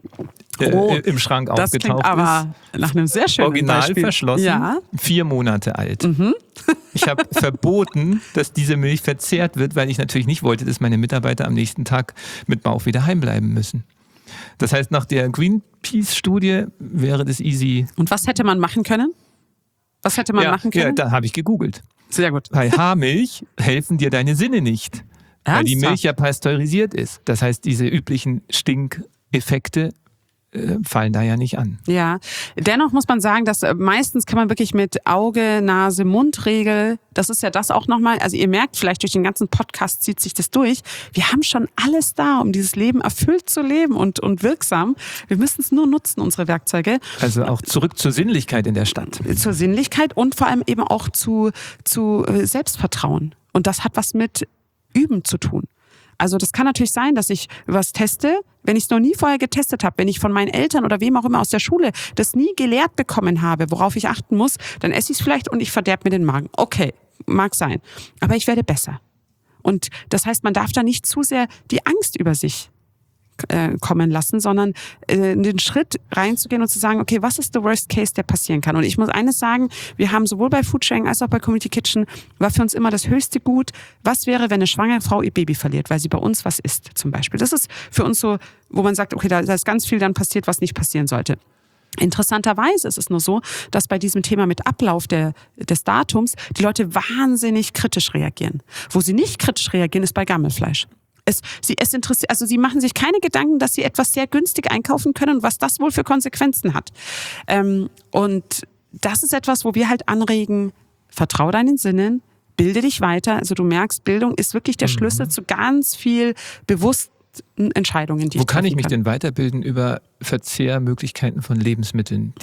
im Schrank aufgetaucht ist. Das klingt aber nach einem sehr schönen Original Beispiel. Verschlossen, 4 Monate alt. Ich habe verboten, dass diese Milch verzehrt wird, weil ich natürlich nicht wollte, dass meine Mitarbeiter am nächsten Tag mit Bauch wieder heimbleiben müssen. Das heißt, nach der Greenpeace-Studie wäre das easy. Und was hätte man machen können? Was hätte man machen können? Ja, da habe ich gegoogelt. Sehr gut. Bei Haarmilch helfen dir deine Sinne nicht. Weil die Milch ja pasteurisiert ist. Das heißt, diese üblichen Stinkeffekte fallen da ja nicht an. Ja, dennoch muss man sagen, dass meistens kann man wirklich mit Auge, Nase, Mundregel, das ist ja das auch nochmal, also ihr merkt vielleicht durch den ganzen Podcast zieht sich das durch, wir haben schon alles da, um dieses Leben erfüllt zu leben und wirksam. Wir müssen es nur nutzen, unsere Werkzeuge. Also auch zurück zur Sinnlichkeit in der Stadt. Zur Sinnlichkeit und vor allem eben auch zu Selbstvertrauen. Und das hat was mit Üben zu tun. Also das kann natürlich sein, dass ich was teste, wenn ich es noch nie vorher getestet habe, wenn ich von meinen Eltern oder wem auch immer aus der Schule das nie gelehrt bekommen habe, worauf ich achten muss, dann esse ich es vielleicht und ich verderbe mir den Magen. Okay, mag sein. Aber ich werde besser. Und das heißt, man darf da nicht zu sehr die Angst über sich kommen lassen, sondern den Schritt reinzugehen und zu sagen, okay, was ist der Worst Case, der passieren kann? Und ich muss eines sagen, wir haben sowohl bei Foodsharing als auch bei Community Kitchen, war für uns immer das höchste Gut, was wäre, wenn eine schwangere Frau ihr Baby verliert, weil sie bei uns was isst zum Beispiel. Das ist für uns so, wo man sagt, okay, da ist ganz viel dann passiert, was nicht passieren sollte. Interessanterweise ist es nur so, dass bei diesem Thema mit Ablauf des Datums die Leute wahnsinnig kritisch reagieren. Wo sie nicht kritisch reagieren, ist bei Gammelfleisch. Es interessiert, also sie machen sich keine Gedanken, dass sie etwas sehr günstig einkaufen können und was das wohl für Konsequenzen hat. Und das ist etwas, wo wir halt anregen, vertrau deinen Sinnen, bilde dich weiter. Also du merkst, Bildung ist wirklich der Schlüssel zu ganz viel bewussten Entscheidungen, die Wo kann ich mich denn weiterbilden über Verzehrmöglichkeiten von Lebensmitteln,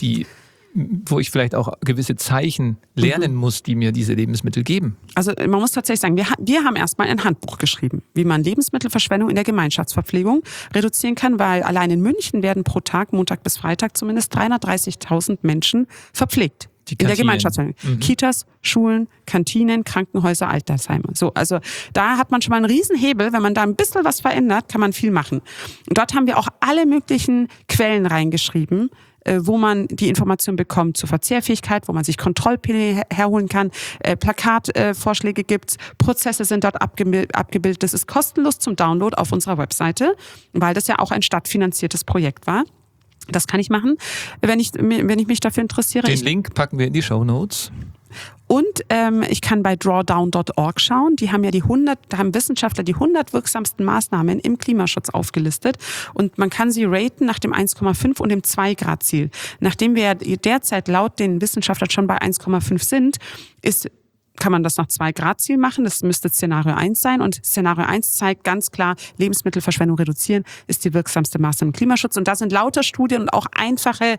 wo ich vielleicht auch gewisse Zeichen lernen muss, die mir diese Lebensmittel geben? Also man muss tatsächlich sagen, wir haben erstmal ein Handbuch geschrieben, wie man Lebensmittelverschwendung in der Gemeinschaftsverpflegung reduzieren kann, weil allein in München werden pro Tag, Montag bis Freitag, zumindest 330.000 Menschen verpflegt. In der Gemeinschaftsverpflegung. Kitas, Schulen, Kantinen, Krankenhäuser, Altersheime. So, also da hat man schon mal einen Riesenhebel. Wenn man da ein bisschen was verändert, kann man viel machen. Und dort haben wir auch alle möglichen Quellen reingeschrieben, wo man die Information bekommt zur Verzehrfähigkeit, wo man sich Kontrollpläne herholen kann, Plakatvorschläge gibt's, Prozesse sind dort abgebildet. Das ist kostenlos zum Download auf unserer Webseite, weil das ja auch ein stadtfinanziertes Projekt war. Das kann ich machen, wenn ich mich dafür interessiere. Den Link packen wir in die Shownotes. Und ich kann bei drawdown.org schauen. Die haben ja da haben Wissenschaftler die 100 wirksamsten Maßnahmen im Klimaschutz aufgelistet. Und man kann sie raten nach dem 1,5 und dem 2-Grad-Ziel. Nachdem wir derzeit laut den Wissenschaftlern schon bei 1,5 sind, kann man das nach 2-Grad-Ziel machen. Das müsste Szenario 1 sein. Und Szenario 1 zeigt ganz klar, Lebensmittelverschwendung reduzieren ist die wirksamste Maßnahme im Klimaschutz. Und da sind lauter Studien und auch einfache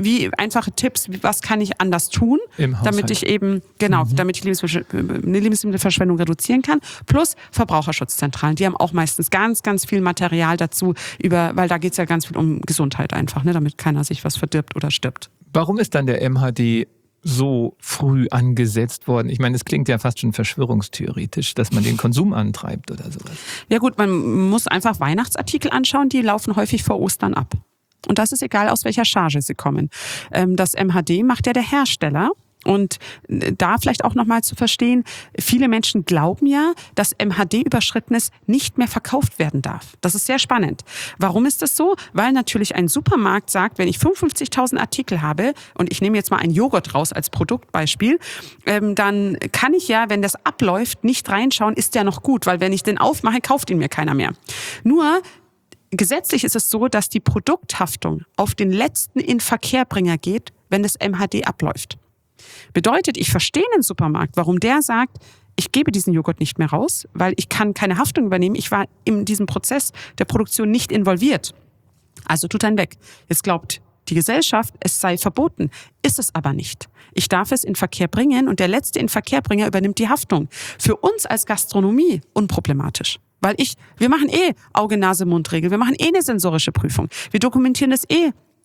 Tipps, was kann ich anders tun, damit ich eben, damit ich Lebensmittelverschwendung reduzieren kann. Plus Verbraucherschutzzentralen. Die haben auch meistens ganz, ganz viel Material dazu, weil da geht es ja ganz viel um Gesundheit einfach, ne, damit keiner sich was verdirbt oder stirbt. Warum ist dann der MHD so früh angesetzt worden? Ich meine, es klingt ja fast schon verschwörungstheoretisch, dass man den Konsum antreibt oder sowas. Ja gut, man muss einfach Weihnachtsartikel anschauen, die laufen häufig vor Ostern ab. Und das ist egal, aus welcher Charge sie kommen. Das MHD macht ja der Hersteller. Und da vielleicht auch nochmal zu verstehen, viele Menschen glauben ja, dass MHD-Überschrittenes nicht mehr verkauft werden darf. Das ist sehr spannend. Warum ist das so? Weil natürlich ein Supermarkt sagt, wenn ich 55.000 Artikel habe und ich nehme jetzt mal einen Joghurt raus als Produktbeispiel, dann kann ich ja, wenn das abläuft, nicht reinschauen, ist der noch gut, weil wenn ich den aufmache, kauft ihn mir keiner mehr. Nur gesetzlich ist es so, dass die Produkthaftung auf den letzten Inverkehrbringer geht, wenn das MHD abläuft. Bedeutet, ich verstehe den Supermarkt, warum der sagt, ich gebe diesen Joghurt nicht mehr raus, weil ich kann keine Haftung übernehmen. Ich war in diesem Prozess der Produktion nicht involviert. Also tut einen weg. Jetzt glaubt die Gesellschaft, es sei verboten. Ist es aber nicht. Ich darf es in Verkehr bringen und der letzte Inverkehrbringer übernimmt die Haftung. Für uns als Gastronomie unproblematisch. Weil wir machen Auge-Nase-Mund-Regel. Wir machen eine sensorische Prüfung. Wir dokumentieren das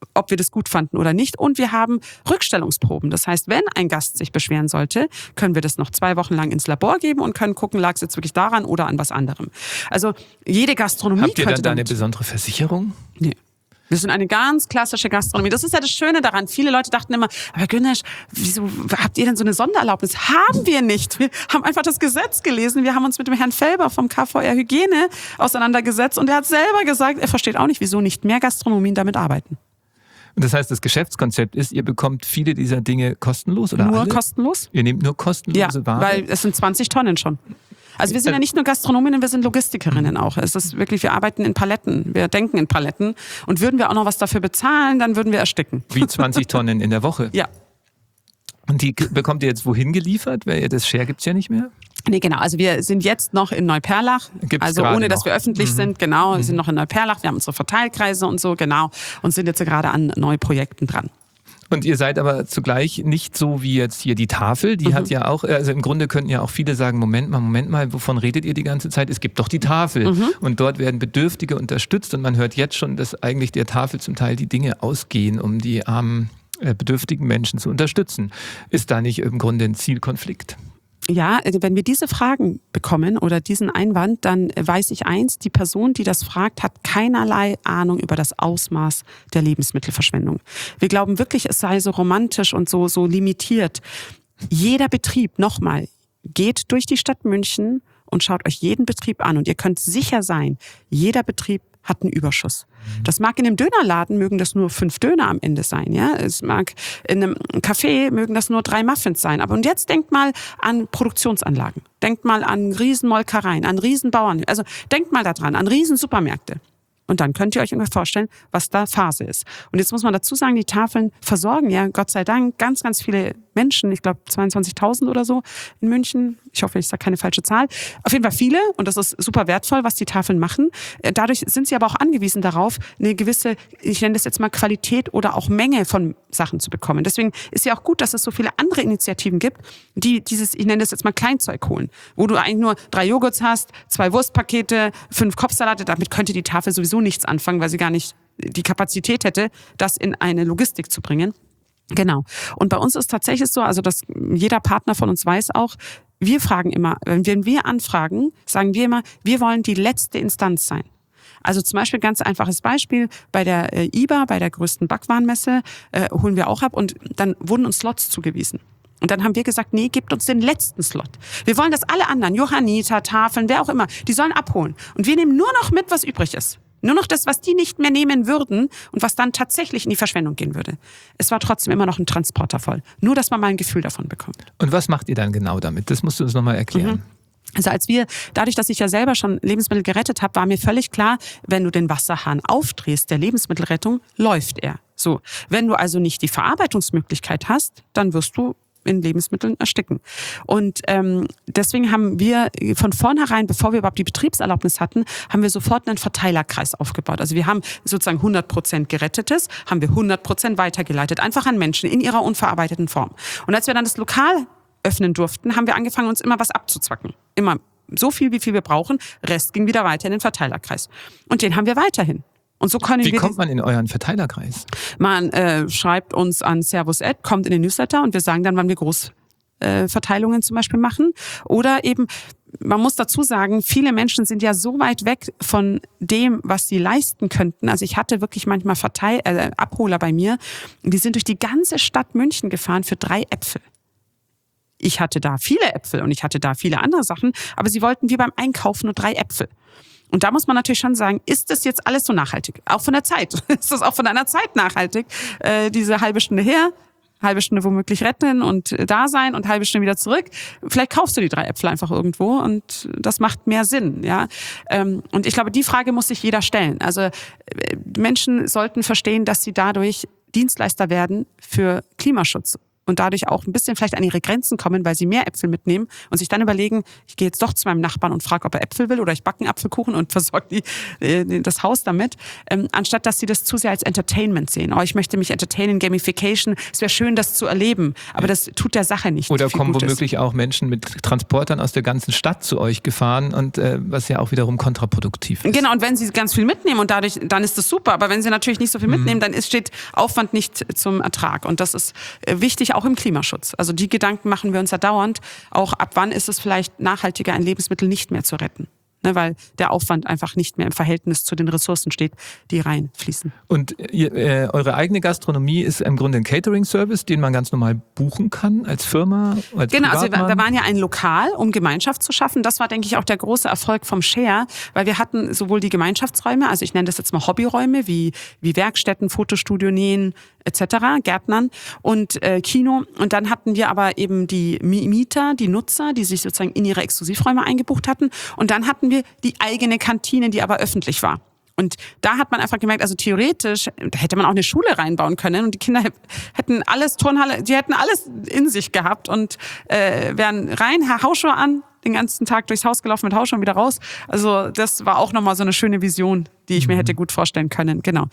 ob wir das gut fanden oder nicht. Und wir haben Rückstellungsproben. Das heißt, wenn ein Gast sich beschweren sollte, können wir das noch 2 Wochen lang ins Labor geben und können gucken, lag es jetzt wirklich daran oder an was anderem. Also jede Gastronomie Habt ihr könnte dann da eine besondere Versicherung? Nee. Wir sind eine ganz klassische Gastronomie. Das ist ja das Schöne daran. Viele Leute dachten immer, aber Güneş, wieso habt ihr denn so eine Sondererlaubnis? Haben wir nicht. Wir haben einfach das Gesetz gelesen. Wir haben uns mit dem Herrn Felber vom KVR Hygiene auseinandergesetzt und er hat selber gesagt, er versteht auch nicht, wieso nicht mehr Gastronomien damit arbeiten. Und das heißt, das Geschäftskonzept ist, ihr bekommt viele dieser Dinge kostenlos oder nur alle? Kostenlos? Ihr nehmt nur kostenlose Ware? Weil es sind 20 Tonnen schon. Also wir sind ja nicht nur Gastronominnen, wir sind Logistikerinnen auch. Es ist wirklich, wir arbeiten in Paletten, wir denken in Paletten und würden wir auch noch was dafür bezahlen, dann würden wir ersticken. Wie 20 Tonnen in der Woche? Ja. Und die bekommt ihr jetzt wohin geliefert? Weil das Share gibt's ja nicht mehr? Nee, genau. Also wir sind jetzt noch in Neuperlach. Gibt's also gerade ohne, dass noch. wir öffentlich sind. Genau, wir sind noch in Neuperlach. Wir haben unsere Verteilkreise und so, genau. Und sind jetzt gerade an neuen Projekten dran. Und ihr seid aber zugleich nicht so wie jetzt hier die Tafel, die hat ja auch, also im Grunde könnten ja auch viele sagen, Moment mal, wovon redet ihr die ganze Zeit? Es gibt doch die Tafel und dort werden Bedürftige unterstützt und man hört jetzt schon, dass eigentlich der Tafel zum Teil die Dinge ausgehen, um die armen, bedürftigen Menschen zu unterstützen. Ist da nicht im Grunde ein Zielkonflikt? Ja, wenn wir diese Fragen bekommen oder diesen Einwand, dann weiß ich eins, die Person, die das fragt, hat keinerlei Ahnung über das Ausmaß der Lebensmittelverschwendung. Wir glauben wirklich, es sei so romantisch und so limitiert. Jeder Betrieb, nochmal, geht durch die Stadt München und schaut euch jeden Betrieb an und ihr könnt sicher sein, jeder Betrieb hat einen Überschuss. Das mag in einem Dönerladen, mögen das nur 5 Döner am Ende sein, ja. Es mag in einem Café, mögen das nur 3 Muffins sein. Aber und jetzt denkt mal an Produktionsanlagen. Denkt mal an Riesenmolkereien, an Riesenbauern. Also denkt mal daran, an Riesensupermärkte. Und dann könnt ihr euch ungefähr vorstellen, was da Phase ist. Und jetzt muss man dazu sagen, die Tafeln versorgen ja, Gott sei Dank, ganz, ganz viele Menschen. Ich glaube 22.000 oder so in München. Ich hoffe, ich sage keine falsche Zahl. Auf jeden Fall viele und das ist super wertvoll, was die Tafeln machen. Dadurch sind sie aber auch angewiesen darauf, eine gewisse, ich nenne das jetzt mal Qualität oder auch Menge von Sachen zu bekommen. Deswegen ist ja auch gut, dass es so viele andere Initiativen gibt, die dieses, ich nenne das jetzt mal Kleinzeug holen, wo du eigentlich nur 3 Joghurts hast, 2 Wurstpakete, 5 Kopfsalate. Damit könnte die Tafel sowieso nichts anfangen, weil sie gar nicht die Kapazität hätte, das in eine Logistik zu bringen. Genau. Und bei uns ist tatsächlich so, also dass jeder Partner von uns weiß auch, wir fragen immer, wenn wir anfragen, sagen wir immer, wir wollen die letzte Instanz sein. Also zum Beispiel ganz einfaches Beispiel, bei der IBA, bei der größten Backwarenmesse, holen wir auch ab und dann wurden uns Slots zugewiesen. Und dann haben wir gesagt, nee, gebt uns den letzten Slot. Wir wollen, dass alle anderen, Johanniter, Tafeln, wer auch immer, die sollen abholen. Und wir nehmen nur noch mit, was übrig ist. Nur noch das, was die nicht mehr nehmen würden und was dann tatsächlich in die Verschwendung gehen würde. Es war trotzdem immer noch ein Transporter voll. Nur, dass man mal ein Gefühl davon bekommt. Und was macht ihr dann genau damit? Das musst du uns nochmal erklären. Also dadurch, dass ich ja selber schon Lebensmittel gerettet habe, war mir völlig klar, wenn du den Wasserhahn aufdrehst, der Lebensmittelrettung, läuft er. So. Wenn du also nicht die Verarbeitungsmöglichkeit hast, dann wirst du in Lebensmitteln ersticken. Und deswegen haben wir von vornherein, bevor wir überhaupt die Betriebserlaubnis hatten, haben wir sofort einen Verteilerkreis aufgebaut. Also wir haben sozusagen 100% Gerettetes, haben wir 100% weitergeleitet, einfach an Menschen in ihrer unverarbeiteten Form. Und als wir dann das Lokal öffnen durften, haben wir angefangen, uns immer was abzuzwacken. Immer so viel, wie viel wir brauchen. Rest ging wieder weiter in den Verteilerkreis. Und den haben wir weiterhin. Und so können Wie kommt man in euren Verteilerkreis? Man schreibt uns an Servus@, kommt in den Newsletter und wir sagen dann, wann wir Großverteilungen zum Beispiel machen. Oder eben, man muss dazu sagen, viele Menschen sind ja so weit weg von dem, was sie leisten könnten. Also ich hatte wirklich manchmal Abholer bei mir, die sind durch die ganze Stadt München gefahren für 3 Äpfel. Ich hatte da viele Äpfel und ich hatte da viele andere Sachen, aber sie wollten wie beim Einkaufen nur 3 Äpfel. Und da muss man natürlich schon sagen, ist das jetzt alles so nachhaltig? Auch von der Zeit. Ist das auch von einer Zeit nachhaltig? Diese halbe Stunde her, halbe Stunde womöglich retten und da sein und halbe Stunde wieder zurück. Vielleicht kaufst du die 3 Äpfel einfach irgendwo und das macht mehr Sinn. Ja. Und ich glaube, die Frage muss sich jeder stellen. Also Menschen sollten verstehen, dass sie dadurch Dienstleister werden für Klimaschutz. und dadurch auch ein bisschen vielleicht an ihre Grenzen kommen, weil sie mehr Äpfel mitnehmen und sich dann überlegen, ich gehe jetzt doch zu meinem Nachbarn und frage, ob er Äpfel will oder ich backe einen Apfelkuchen und versorge das Haus damit, anstatt dass sie das zu sehr als Entertainment sehen. Oh, ich möchte mich entertainen, Gamification, es wäre schön, das zu erleben, aber das tut der Sache nicht. Oder kommen womöglich auch Menschen mit Transportern aus der ganzen Stadt zu euch gefahren und was ja auch wiederum kontraproduktiv ist. Genau, und wenn sie ganz viel mitnehmen und dadurch, dann ist das super, aber wenn sie natürlich nicht so viel mitnehmen, dann steht Aufwand nicht zum Ertrag und das ist wichtig auch im Klimaschutz. Also die Gedanken machen wir uns ja dauernd, auch ab wann ist es vielleicht nachhaltiger, ein Lebensmittel nicht mehr zu retten. Ne, weil der Aufwand einfach nicht mehr im Verhältnis zu den Ressourcen steht, die reinfließen. Und eure eigene Gastronomie ist im Grunde ein Catering-Service, den man ganz normal buchen kann als Firma, als Genau, also Privatmann? wir waren ja ein Lokal, um Gemeinschaft zu schaffen. Das war, denke ich, auch der große Erfolg vom Share, weil wir hatten sowohl die Gemeinschaftsräume, also ich nenne das jetzt mal Hobbyräume, wie Werkstätten, Fotostudio, Nähen etc., Gärtnern und Kino. Und dann hatten wir aber eben die Mieter, die Nutzer, die sich sozusagen in ihre Exklusivräume eingebucht hatten. Und dann hatten wir die eigene Kantine, die aber öffentlich war. Und da hat man einfach gemerkt, also theoretisch, da hätte man auch eine Schule reinbauen können und die Kinder hätten alles, Turnhalle, die hätten alles in sich gehabt und wären rein, Hausschuhe an, den ganzen Tag durchs Haus gelaufen mit Hausschuhen wieder raus. Also das war auch nochmal so eine schöne Vision, die ich mir hätte gut vorstellen können. Genau.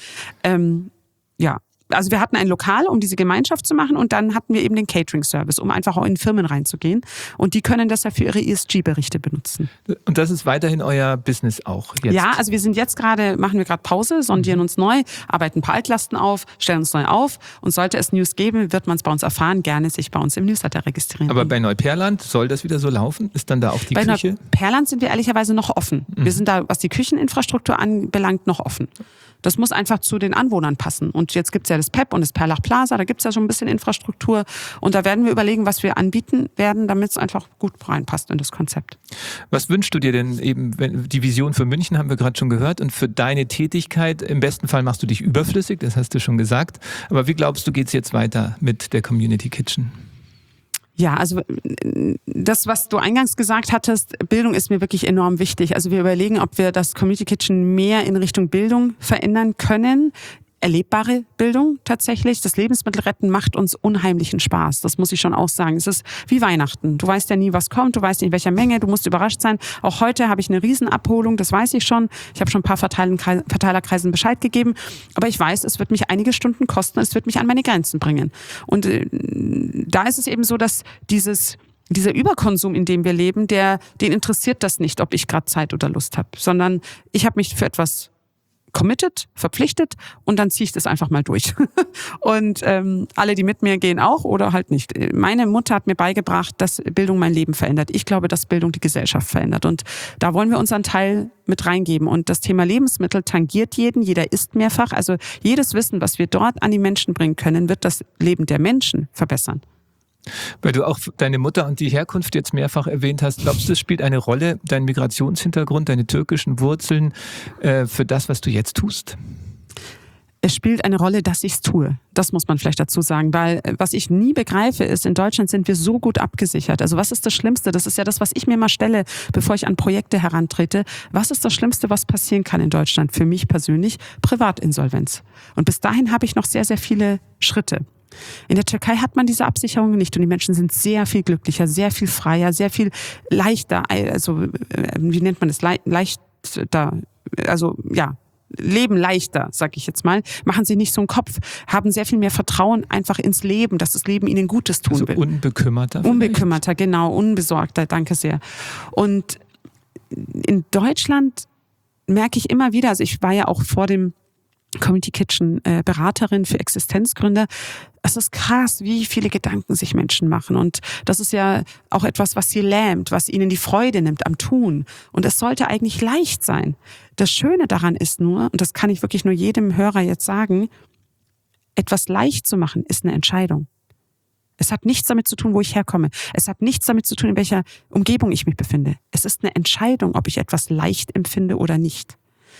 Ja. Also wir hatten ein Lokal, um diese Gemeinschaft zu machen und dann hatten wir eben den Catering-Service, um einfach auch in Firmen reinzugehen und die können das ja für ihre ESG-Berichte benutzen. Und das ist weiterhin euer Business auch jetzt? Ja, also wir sind jetzt machen wir gerade Pause, sondieren uns neu, arbeiten ein paar Altlasten auf, stellen uns neu auf und sollte es News geben, wird man es bei uns erfahren, gerne sich bei uns im Newsletter registrieren. Aber bei Neuperland soll das wieder so laufen? Ist dann da auch die Küche? Bei Neuperland sind wir ehrlicherweise noch offen. Wir sind da, was die Kücheninfrastruktur anbelangt, noch offen. Das muss einfach zu den Anwohnern passen. Und jetzt gibt's ja das PEP und das Perlach Plaza, da gibt's ja schon ein bisschen Infrastruktur. Und da werden wir überlegen, was wir anbieten werden, damit es einfach gut reinpasst in das Konzept. Was wünschst du dir denn eben, die Vision für München haben wir gerade schon gehört und für deine Tätigkeit, im besten Fall machst du dich überflüssig, das hast du schon gesagt. Aber wie glaubst du, geht's jetzt weiter mit der Community Kitchen? Ja, also das, was du eingangs gesagt hattest, Bildung ist mir wirklich enorm wichtig. Also wir überlegen, ob wir das Community Kitchen mehr in Richtung Bildung verändern können. Erlebbare Bildung tatsächlich. Das Lebensmittelretten macht uns unheimlichen Spaß. Das muss ich schon auch sagen. Es ist wie Weihnachten. Du weißt ja nie, was kommt. Du weißt nicht, in welcher Menge. Du musst überrascht sein. Auch heute habe ich eine Riesenabholung. Das weiß ich schon. Ich habe schon ein paar Verteilerkreisen Bescheid gegeben. Aber ich weiß, es wird mich einige Stunden kosten. Es wird mich an meine Grenzen bringen. Und da ist es eben so, dass dieser Überkonsum, in dem wir leben, den interessiert das nicht, ob ich gerade Zeit oder Lust habe. Sondern ich habe mich für etwas committed, verpflichtet und dann ziehe ich das einfach mal durch. Und alle, die mit mir gehen, auch oder halt nicht. Meine Mutter hat mir beigebracht, dass Bildung mein Leben verändert. Ich glaube, dass Bildung die Gesellschaft verändert. Und da wollen wir unseren Teil mit reingeben. Und das Thema Lebensmittel tangiert jeden, jeder isst mehrfach. Also jedes Wissen, was wir dort an die Menschen bringen können, wird das Leben der Menschen verbessern. Weil du auch deine Mutter und die Herkunft jetzt mehrfach erwähnt hast, glaubst du, es spielt eine Rolle, dein Migrationshintergrund, deine türkischen Wurzeln für das, was du jetzt tust? Es spielt eine Rolle, dass ich es tue. Das muss man vielleicht dazu sagen, weil was ich nie begreife ist, in Deutschland sind wir so gut abgesichert. Also was ist das Schlimmste? Das ist ja das, was ich mir mal stelle, bevor ich an Projekte herantrete. Was ist das Schlimmste, was passieren kann in Deutschland? Für mich persönlich Privatinsolvenz. Und bis dahin habe ich noch sehr, sehr viele Schritte. In der Türkei hat man diese Absicherung nicht und die Menschen sind sehr viel glücklicher, sehr viel freier, sehr viel leichter, also wie nennt man das, leichter, also ja, leben leichter, sag ich jetzt mal, machen sich nicht so einen Kopf, haben sehr viel mehr Vertrauen einfach ins Leben, dass das Leben ihnen Gutes tun will. Unbekümmerter? Unbekümmerter, genau, unbesorgter, danke sehr. Und in Deutschland merke ich immer wieder, also ich war ja auch vor dem Community Kitchen Beraterin für Existenzgründer. Es ist krass, wie viele Gedanken sich Menschen machen. Und das ist ja auch etwas, was sie lähmt, was ihnen die Freude nimmt am Tun. Und es sollte eigentlich leicht sein. Das Schöne daran ist nur, und das kann ich wirklich nur jedem Hörer jetzt sagen, etwas leicht zu machen ist eine Entscheidung. Es hat nichts damit zu tun, wo ich herkomme. Es hat nichts damit zu tun, in welcher Umgebung ich mich befinde. Es ist eine Entscheidung, ob ich etwas leicht empfinde oder nicht.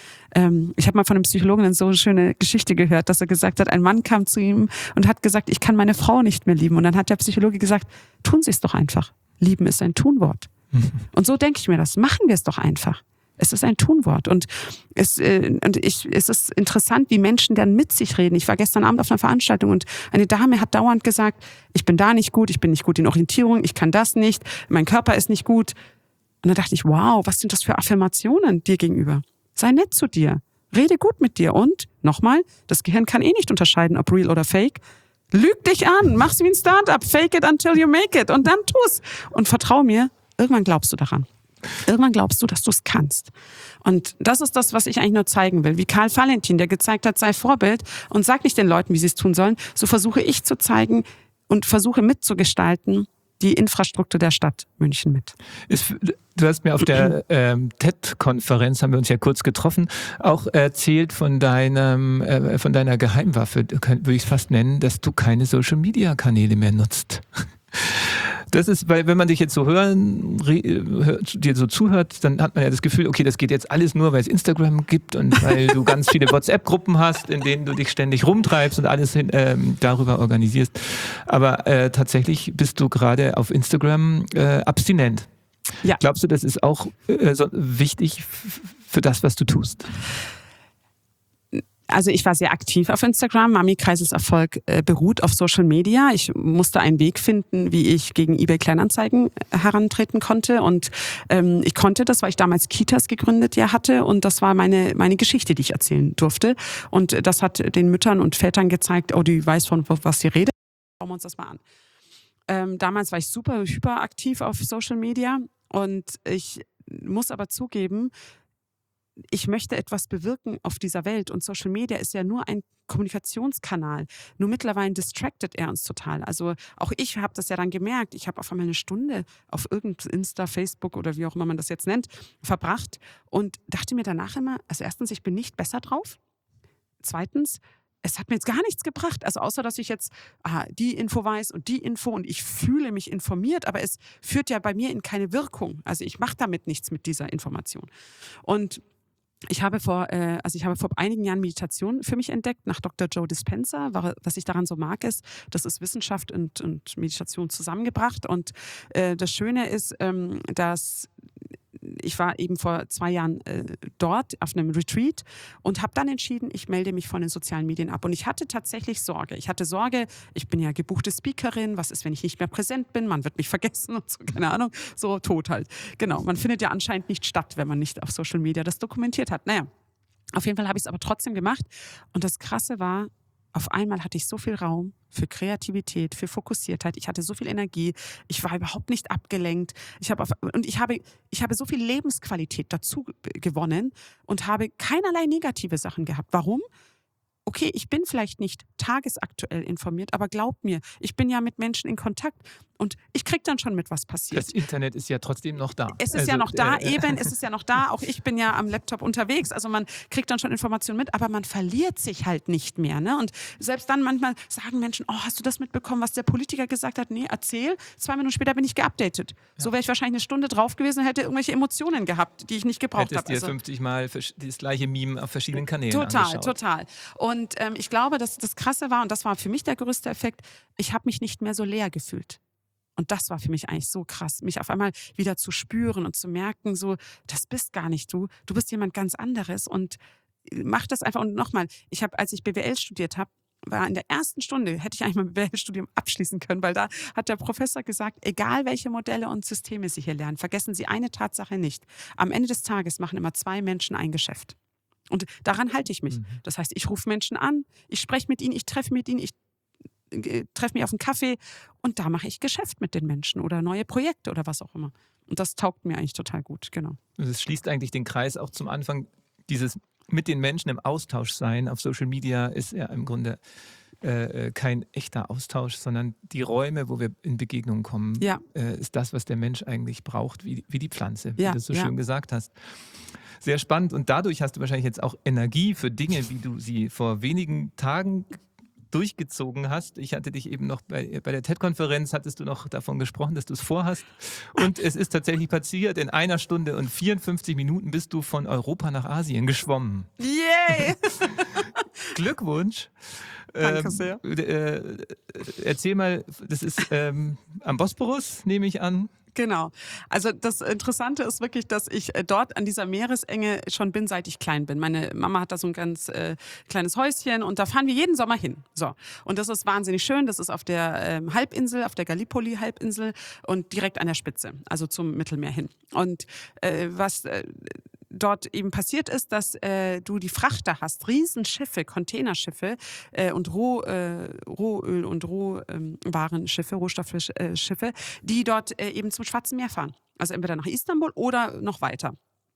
Ich habe mal von einem Psychologen eine so schöne Geschichte gehört, dass er gesagt hat, ein Mann kam zu ihm und hat gesagt, ich kann meine Frau nicht mehr lieben. Und dann hat der Psychologe gesagt, tun Sie es doch einfach. Lieben ist ein Tunwort. Und so denke ich mir das. Machen wir es doch einfach. Es ist ein Tunwort. Und es ist interessant, wie Menschen dann mit sich reden. Ich war gestern Abend auf einer Veranstaltung und eine Dame hat dauernd gesagt, ich bin da nicht gut, ich bin nicht gut in Orientierung, ich kann das nicht, mein Körper ist nicht gut. Und dann dachte ich, wow, was sind das für Affirmationen dir gegenüber? Sei nett zu dir, rede gut mit dir und, nochmal, das Gehirn kann eh nicht unterscheiden, ob real oder fake. Lüg dich an, mach's wie ein Startup, fake it until you make it und dann tu's. Und vertrau mir, irgendwann glaubst du daran. Irgendwann glaubst du, dass du es kannst. Und das ist das, was ich eigentlich nur zeigen will. Wie Karl Valentin, der gezeigt hat, sei Vorbild und sag nicht den Leuten, wie sie es tun sollen. So versuche ich zu zeigen und versuche mitzugestalten die Infrastruktur der Stadt München mit. Du hast mir auf der TED-Konferenz, haben wir uns ja kurz getroffen, auch erzählt von deiner Geheimwaffe, würde ich es fast nennen, dass du keine Social-Media-Kanäle mehr nutzt. Das ist, weil wenn man dich jetzt so dir so zuhört, dann hat man ja das Gefühl, okay, das geht jetzt alles nur, weil es Instagram gibt und weil du ganz viele WhatsApp-Gruppen hast, in denen du dich ständig rumtreibst und alles darüber organisierst. Aber tatsächlich bist du gerade auf Instagram abstinent. Ja. Glaubst du, das ist auch so wichtig für das, was du tust? Also ich war sehr aktiv auf Instagram. Mami-Kreises Erfolg beruht auf Social Media. Ich musste einen Weg finden, wie ich gegen eBay Kleinanzeigen herantreten konnte. Und ich konnte das, weil ich damals Kitas gegründet hatte. Und das war meine Geschichte, die ich erzählen durfte. Und das hat den Müttern und Vätern gezeigt, oh, die weiß von was sie redet. Schauen wir uns das mal an. Damals war ich super hyperaktiv auf Social Media. Und ich muss aber zugeben, ich möchte etwas bewirken auf dieser Welt und Social Media ist ja nur ein Kommunikationskanal. Nur mittlerweile distracted er uns total. Also auch ich habe das ja dann gemerkt. Ich habe auf einmal eine Stunde auf irgendein Insta, Facebook oder wie auch immer man das jetzt nennt, verbracht und dachte mir danach immer, also erstens, ich bin nicht besser drauf. Zweitens, es hat mir jetzt gar nichts gebracht. Also außer, dass ich jetzt die Info weiß und die Info und ich fühle mich informiert, aber es führt ja bei mir in keine Wirkung. Also ich mache damit nichts mit dieser Information. Und ich habe vor einigen Jahren Meditation für mich entdeckt, nach Dr. Joe Dispenza. Was ich daran so mag, ist, das ist Wissenschaft und Meditation zusammengebracht. Und das Schöne ist, dass ich war eben vor 2 Jahren dort auf einem Retreat und habe dann entschieden, ich melde mich von den sozialen Medien ab. Und ich hatte tatsächlich Sorge. Ich bin ja gebuchte Speakerin, was ist, wenn ich nicht mehr präsent bin? Man wird mich vergessen und so, keine Ahnung, so tot halt. Genau, man findet ja anscheinend nicht statt, wenn man nicht auf Social Media das dokumentiert hat. Naja, auf jeden Fall habe ich es aber trotzdem gemacht. Und das Krasse war, auf einmal hatte ich so viel Raum für Kreativität, für Fokussiertheit. Ich hatte so viel Energie. Ich war überhaupt nicht abgelenkt. Ich habe so viel Lebensqualität dazu gewonnen und habe keinerlei negative Sachen gehabt. Warum? Okay, ich bin vielleicht nicht tagesaktuell informiert, aber glaubt mir, ich bin ja mit Menschen in Kontakt und ich kriege dann schon mit, was passiert. Das Internet ist ja trotzdem noch da. Es ist ja noch da, es ist ja noch da. Auch ich bin ja am Laptop unterwegs, also man kriegt dann schon Informationen mit, aber man verliert sich halt nicht mehr. Ne? Und selbst dann manchmal sagen Menschen, oh, hast du das mitbekommen, was der Politiker gesagt hat? Nee, erzähl. 2 Minuten später bin ich geupdatet. Ja. So wäre ich wahrscheinlich eine Stunde drauf gewesen und hätte irgendwelche Emotionen gehabt, die ich nicht gebraucht habe. Hättest dir 50 Mal das gleiche Meme auf verschiedenen Kanälen angeschaut. Total. Und ich glaube, dass das Krasse war, und das war für mich der größte Effekt, ich habe mich nicht mehr so leer gefühlt. Und das war für mich eigentlich so krass, mich auf einmal wieder zu spüren und zu merken, so, das bist gar nicht du, du bist jemand ganz anderes und mach das einfach. Und nochmal, als ich BWL studiert habe, war in der ersten Stunde, hätte ich eigentlich mein BWL-Studium abschließen können, weil da hat der Professor gesagt, egal welche Modelle und Systeme Sie hier lernen, vergessen Sie eine Tatsache nicht. Am Ende des Tages machen immer 2 Menschen ein Geschäft. Und daran halte ich mich. Das heißt, ich rufe Menschen an, ich spreche mit ihnen, ich treffe mit ihnen, ich treffe mich auf einen Kaffee und da mache ich Geschäft mit den Menschen oder neue Projekte oder was auch immer. Und das taugt mir eigentlich total gut, genau. Das schließt eigentlich den Kreis auch zum Anfang. Dieses mit den Menschen im Austausch sein auf Social Media ist ja im Grunde kein echter Austausch, sondern die Räume, wo wir in Begegnungen kommen, ist das, was der Mensch eigentlich braucht, wie die Pflanze, wie du so schön gesagt hast. Sehr spannend und dadurch hast du wahrscheinlich jetzt auch Energie für Dinge, wie du sie vor wenigen Tagen durchgezogen hast. Ich hatte dich eben noch bei der TED-Konferenz, hattest du noch davon gesprochen, dass du es vorhast. Und es ist tatsächlich passiert. In 1 Stunde und 54 Minuten bist du von Europa nach Asien geschwommen. Yay! Glückwunsch. Danke sehr. Erzähl mal, das ist am Bosporus, nehme ich an. Genau. Also das Interessante ist wirklich, dass ich dort an dieser Meeresenge schon bin, seit ich klein bin. Meine Mama hat da so ein ganz kleines Häuschen und da fahren wir jeden Sommer hin. So. Und das ist wahnsinnig schön. Das ist auf der Halbinsel, auf der Gallipoli-Halbinsel und direkt an der Spitze, also zum Mittelmeer hin. Und was dort eben passiert ist, dass du die Frachter hast, Riesenschiffe, Containerschiffe und Rohöl- und Rohwarenschiffe, Rohstoffschiffe, die dort eben zum Schwarzen Meer fahren. Also entweder nach Istanbul oder noch weiter.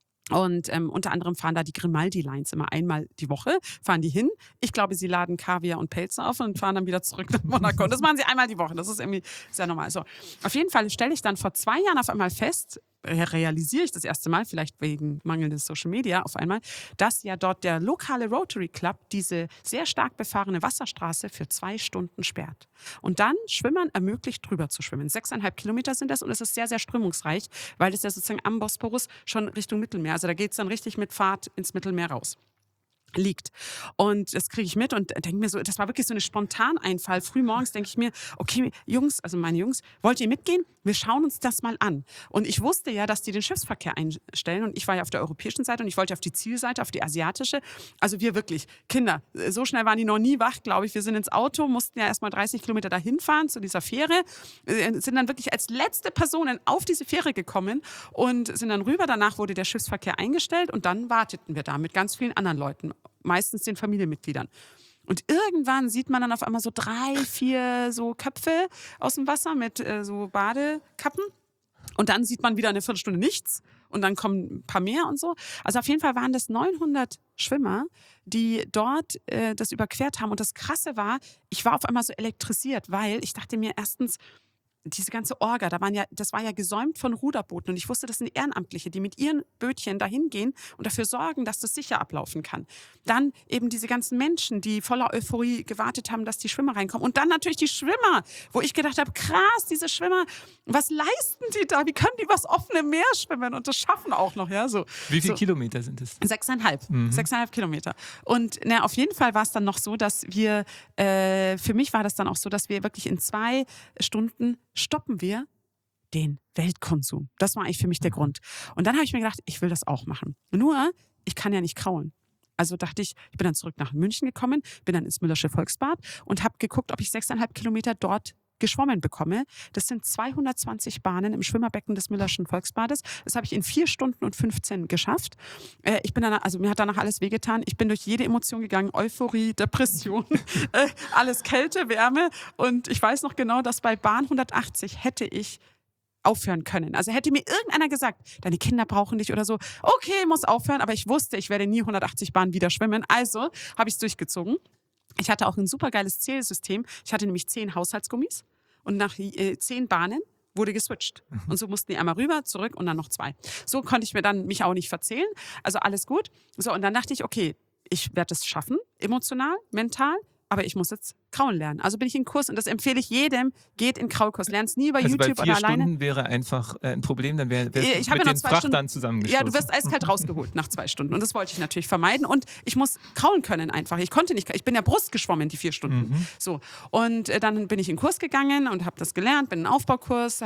Und unter anderem fahren da die Grimaldi-Lines immer einmal die Woche, fahren die hin. Ich glaube, sie laden Kaviar und Pelze auf und fahren dann wieder zurück nach Monaco. Und das machen sie einmal die Woche, das ist irgendwie sehr normal. So, auf jeden Fall stelle ich dann vor 2 Jahren auf einmal fest, realisiere ich das erste Mal, vielleicht wegen mangelndes Social Media auf einmal, dass ja dort der lokale Rotary Club diese sehr stark befahrene Wasserstraße für 2 Stunden sperrt. Und dann Schwimmern ermöglicht, drüber zu schwimmen. 6,5 Kilometer sind das und es ist sehr, sehr strömungsreich, weil es ja sozusagen am Bosporus schon Richtung Mittelmeer, also da geht es dann richtig mit Fahrt ins Mittelmeer raus. Liegt. Und das kriege ich mit und denke mir so, das war wirklich so eine Spontaneinfall. Frühmorgens denke ich mir, okay, Jungs, also meine Jungs, wollt ihr mitgehen? Wir schauen uns das mal an. Und ich wusste ja, dass die den Schiffsverkehr einstellen und ich war ja auf der europäischen Seite und ich wollte auf die Zielseite, auf die asiatische. Also wir wirklich, Kinder, so schnell waren die noch nie wach, glaube ich. Wir sind ins Auto, mussten ja erstmal 30 Kilometer dahin fahren zu dieser Fähre, sind dann wirklich als letzte Personen auf diese Fähre gekommen und sind dann rüber. Danach wurde der Schiffsverkehr eingestellt und dann warteten wir da mit ganz vielen anderen Leuten. Meistens den Familienmitgliedern. Und irgendwann sieht man dann auf einmal so 3, 4 so Köpfe aus dem Wasser mit so Badekappen. Und dann sieht man wieder eine Viertelstunde nichts. Und dann kommen ein paar mehr und so. Also auf jeden Fall waren das 900 Schwimmer, die dort das überquert haben. Und das Krasse war, ich war auf einmal so elektrisiert, weil ich dachte mir erstens, diese ganze Orga, das war ja gesäumt von Ruderbooten und ich wusste, das sind Ehrenamtliche, die mit ihren Bötchen dahin gehen und dafür sorgen, dass das sicher ablaufen kann. Dann eben diese ganzen Menschen, die voller Euphorie gewartet haben, dass die Schwimmer reinkommen und dann natürlich die Schwimmer, wo ich gedacht habe, krass, diese Schwimmer, was leisten die da? Wie können die was offene Meer schwimmen und das schaffen auch noch, ja, so. Wie viele Kilometer sind es? 6,5. 6,5 Kilometer. Und auf jeden Fall war es dann noch so, dass wir, für mich war das dann auch so, dass wir wirklich in 2 Stunden stoppen wir den Weltkonsum. Das war eigentlich für mich der Grund. Und dann habe ich mir gedacht, ich will das auch machen. Nur, ich kann ja nicht kraulen. Also dachte ich bin dann zurück nach München gekommen, bin dann ins Müllersche Volksbad und habe geguckt, ob ich 6,5 Kilometer dort geschwommen bekomme. Das sind 220 Bahnen im Schwimmerbecken des Müllerschen Volksbades. Das habe ich in 4 Stunden und 15 geschafft. Ich bin dann, also mir hat danach alles wehgetan. Ich bin durch jede Emotion gegangen. Euphorie, Depression, alles Kälte, Wärme. Und ich weiß noch genau, dass bei Bahn 180 hätte ich aufhören können. Also hätte mir irgendeiner gesagt, deine Kinder brauchen dich oder so, okay, muss aufhören, aber ich wusste, ich werde nie 180 Bahnen wieder schwimmen. Also habe ich es durchgezogen. Ich hatte auch ein supergeiles Zählsystem. Ich hatte nämlich 10 Haushaltsgummis und nach 10 Bahnen wurde geswitcht. Und so mussten die einmal rüber, zurück und dann noch 2. So konnte ich mir dann mich auch nicht verzählen. Also alles gut. So, und dann dachte ich, okay, ich werde es schaffen, emotional, mental, aber ich muss jetzt kraulen lernen. Also bin ich in Kurs und das empfehle ich jedem, geht in Kraulkurs, lernt es nie über YouTube oder alleine. 4 Stunden wäre einfach ein Problem, dann wäre es mit den Frachtern zusammengestoßen. Ja, du wirst eiskalt rausgeholt nach 2 Stunden und das wollte ich natürlich vermeiden und ich muss kraulen können einfach. Ich konnte nicht, ich bin ja Brust geschwommen die 4 Stunden. So, und dann bin ich in Kurs gegangen und habe das gelernt, bin in einen Aufbaukurs,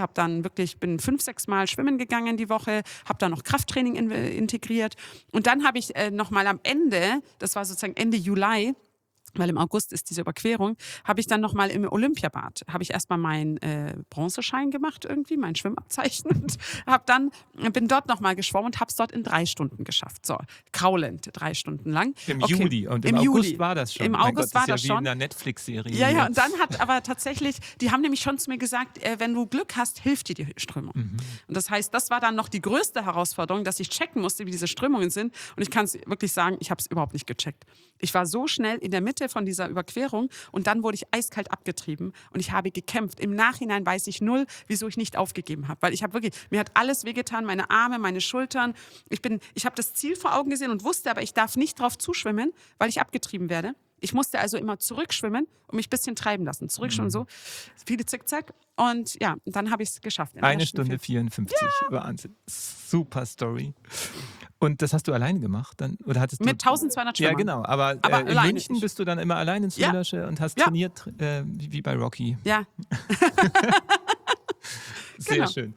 bin 5, 6 Mal schwimmen gegangen die Woche, habe da noch Krafttraining integriert und dann habe ich nochmal am Ende, das war sozusagen Ende Juli, weil im August ist diese Überquerung, habe ich dann nochmal im Olympiabad, habe ich erstmal meinen Bronzeschein gemacht irgendwie, mein Schwimmabzeichen und bin dort nochmal geschwommen und habe es dort in 3 Stunden geschafft. So, kraulend, 3 Stunden lang. Im Juli und im August war das schon. Im August war das schon. Wie in einer Netflix-Serie. Ja, und dann hat aber tatsächlich, die haben nämlich schon zu mir gesagt, wenn du Glück hast, hilft dir die Strömung. Und das heißt, das war dann noch die größte Herausforderung, dass ich checken musste, wie diese Strömungen sind. Und ich kann es wirklich sagen, ich habe es überhaupt nicht gecheckt. Ich war so schnell in der Mitte von dieser Überquerung und dann wurde ich eiskalt abgetrieben und ich habe gekämpft. Im Nachhinein weiß ich 0, wieso ich nicht aufgegeben habe, weil ich habe wirklich, mir hat alles wehgetan, meine Arme, meine Schultern. Ich habe das Ziel vor Augen gesehen und wusste, aber ich darf nicht drauf zuschwimmen, weil ich abgetrieben werde. Ich musste also immer zurückschwimmen und mich ein bisschen treiben lassen. Zurückschwimmen so, viele Zickzack. Und ja, dann habe ich es geschafft. 1 Stunde 54, ja. Wahnsinn. Super Story. Und das hast du alleine gemacht? Dann, oder hattest mit 1200 Schwimmern. Ja, genau. Aber in München bist du dann immer allein ins Müllersche und hast trainiert, wie bei Rocky. Ja. Sehr schön.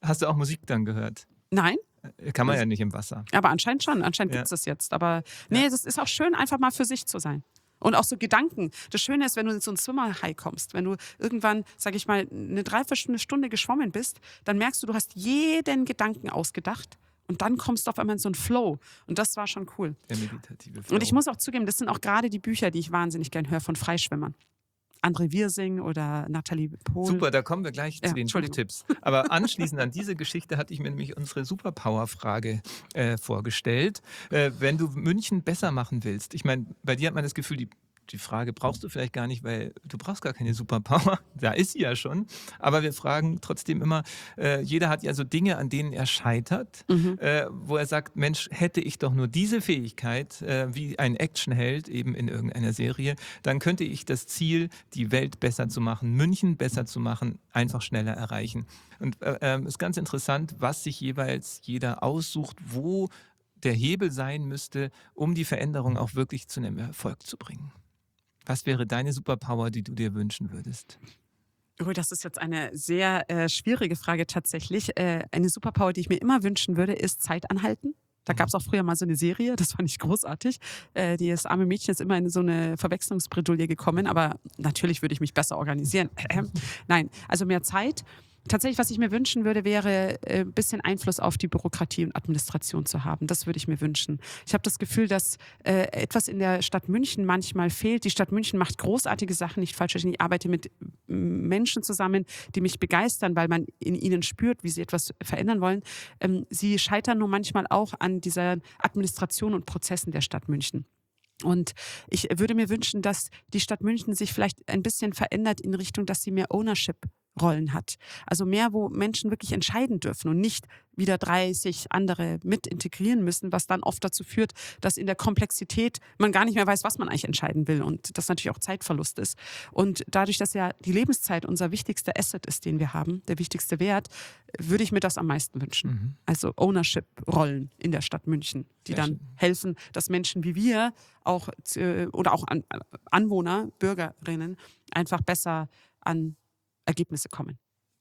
Hast du auch Musik dann gehört? Nein. Kann man ja nicht im Wasser. Aber anscheinend schon. Anscheinend gibt es das jetzt. Aber nee, das ist auch schön, einfach mal für sich zu sein. Und auch so Gedanken. Das Schöne ist, wenn du in so einen Swimmer-High kommst, wenn du irgendwann, sag ich mal, eine Dreiviertelstunde geschwommen bist, dann merkst du, du hast jeden Gedanken ausgedacht und dann kommst du auf einmal in so einen Flow. Und das war schon cool. Der meditative Flow. Und ich muss auch zugeben, das sind auch gerade die Bücher, die ich wahnsinnig gern höre von Freischwimmern. André Wirsing oder Nathalie Pohl. Super, da kommen wir gleich zu den Buchtipps. Aber anschließend an diese Geschichte hatte ich mir nämlich unsere Superpower-Frage vorgestellt. Wenn du München besser machen willst, ich meine, bei dir hat man das Gefühl, die Frage brauchst du vielleicht gar nicht, weil du brauchst gar keine Superpower. Da ist sie ja schon. Aber wir fragen trotzdem immer, jeder hat ja so Dinge, an denen er scheitert, wo er sagt, Mensch, hätte ich doch nur diese Fähigkeit, wie ein Actionheld eben in irgendeiner Serie, dann könnte ich das Ziel, die Welt besser zu machen, München besser zu machen, einfach schneller erreichen. Und ist ganz interessant, was sich jeweils jeder aussucht, wo der Hebel sein müsste, um die Veränderung auch wirklich zu einem Erfolg zu bringen. Was wäre deine Superpower, die du dir wünschen würdest? Oh, das ist jetzt eine sehr schwierige Frage tatsächlich. Eine Superpower, die ich mir immer wünschen würde, ist Zeit anhalten. Da gab es auch früher mal so eine Serie, das fand ich großartig. Das arme Mädchen ist immer in so eine Verwechslungsbredouille gekommen, aber natürlich würde ich mich besser organisieren. Nein, also mehr Zeit. Tatsächlich, was ich mir wünschen würde, wäre ein bisschen Einfluss auf die Bürokratie und Administration zu haben. Das würde ich mir wünschen. Ich habe das Gefühl, dass etwas in der Stadt München manchmal fehlt. Die Stadt München macht großartige Sachen, nicht falsch verstehen. Ich arbeite mit Menschen zusammen, die mich begeistern, weil man in ihnen spürt, wie sie etwas verändern wollen. Sie scheitern nur manchmal auch an dieser Administration und Prozessen der Stadt München. Und ich würde mir wünschen, dass die Stadt München sich vielleicht ein bisschen verändert in Richtung, dass sie mehr Ownership-Rollen hat. Also mehr, wo Menschen wirklich entscheiden dürfen und nicht wieder 30 andere mit integrieren müssen, was dann oft dazu führt, dass in der Komplexität man gar nicht mehr weiß, was man eigentlich entscheiden will und das natürlich auch Zeitverlust ist. Und dadurch, dass ja die Lebenszeit unser wichtigster Asset ist, den wir haben, der wichtigste Wert, würde ich mir das am meisten wünschen. Also Ownership-Rollen in der Stadt München, die Sehr dann schön. helfen, dass Menschen wie wir auch oder auch Anwohner, Bürgerinnen einfach besser an Ergebnisse kommen.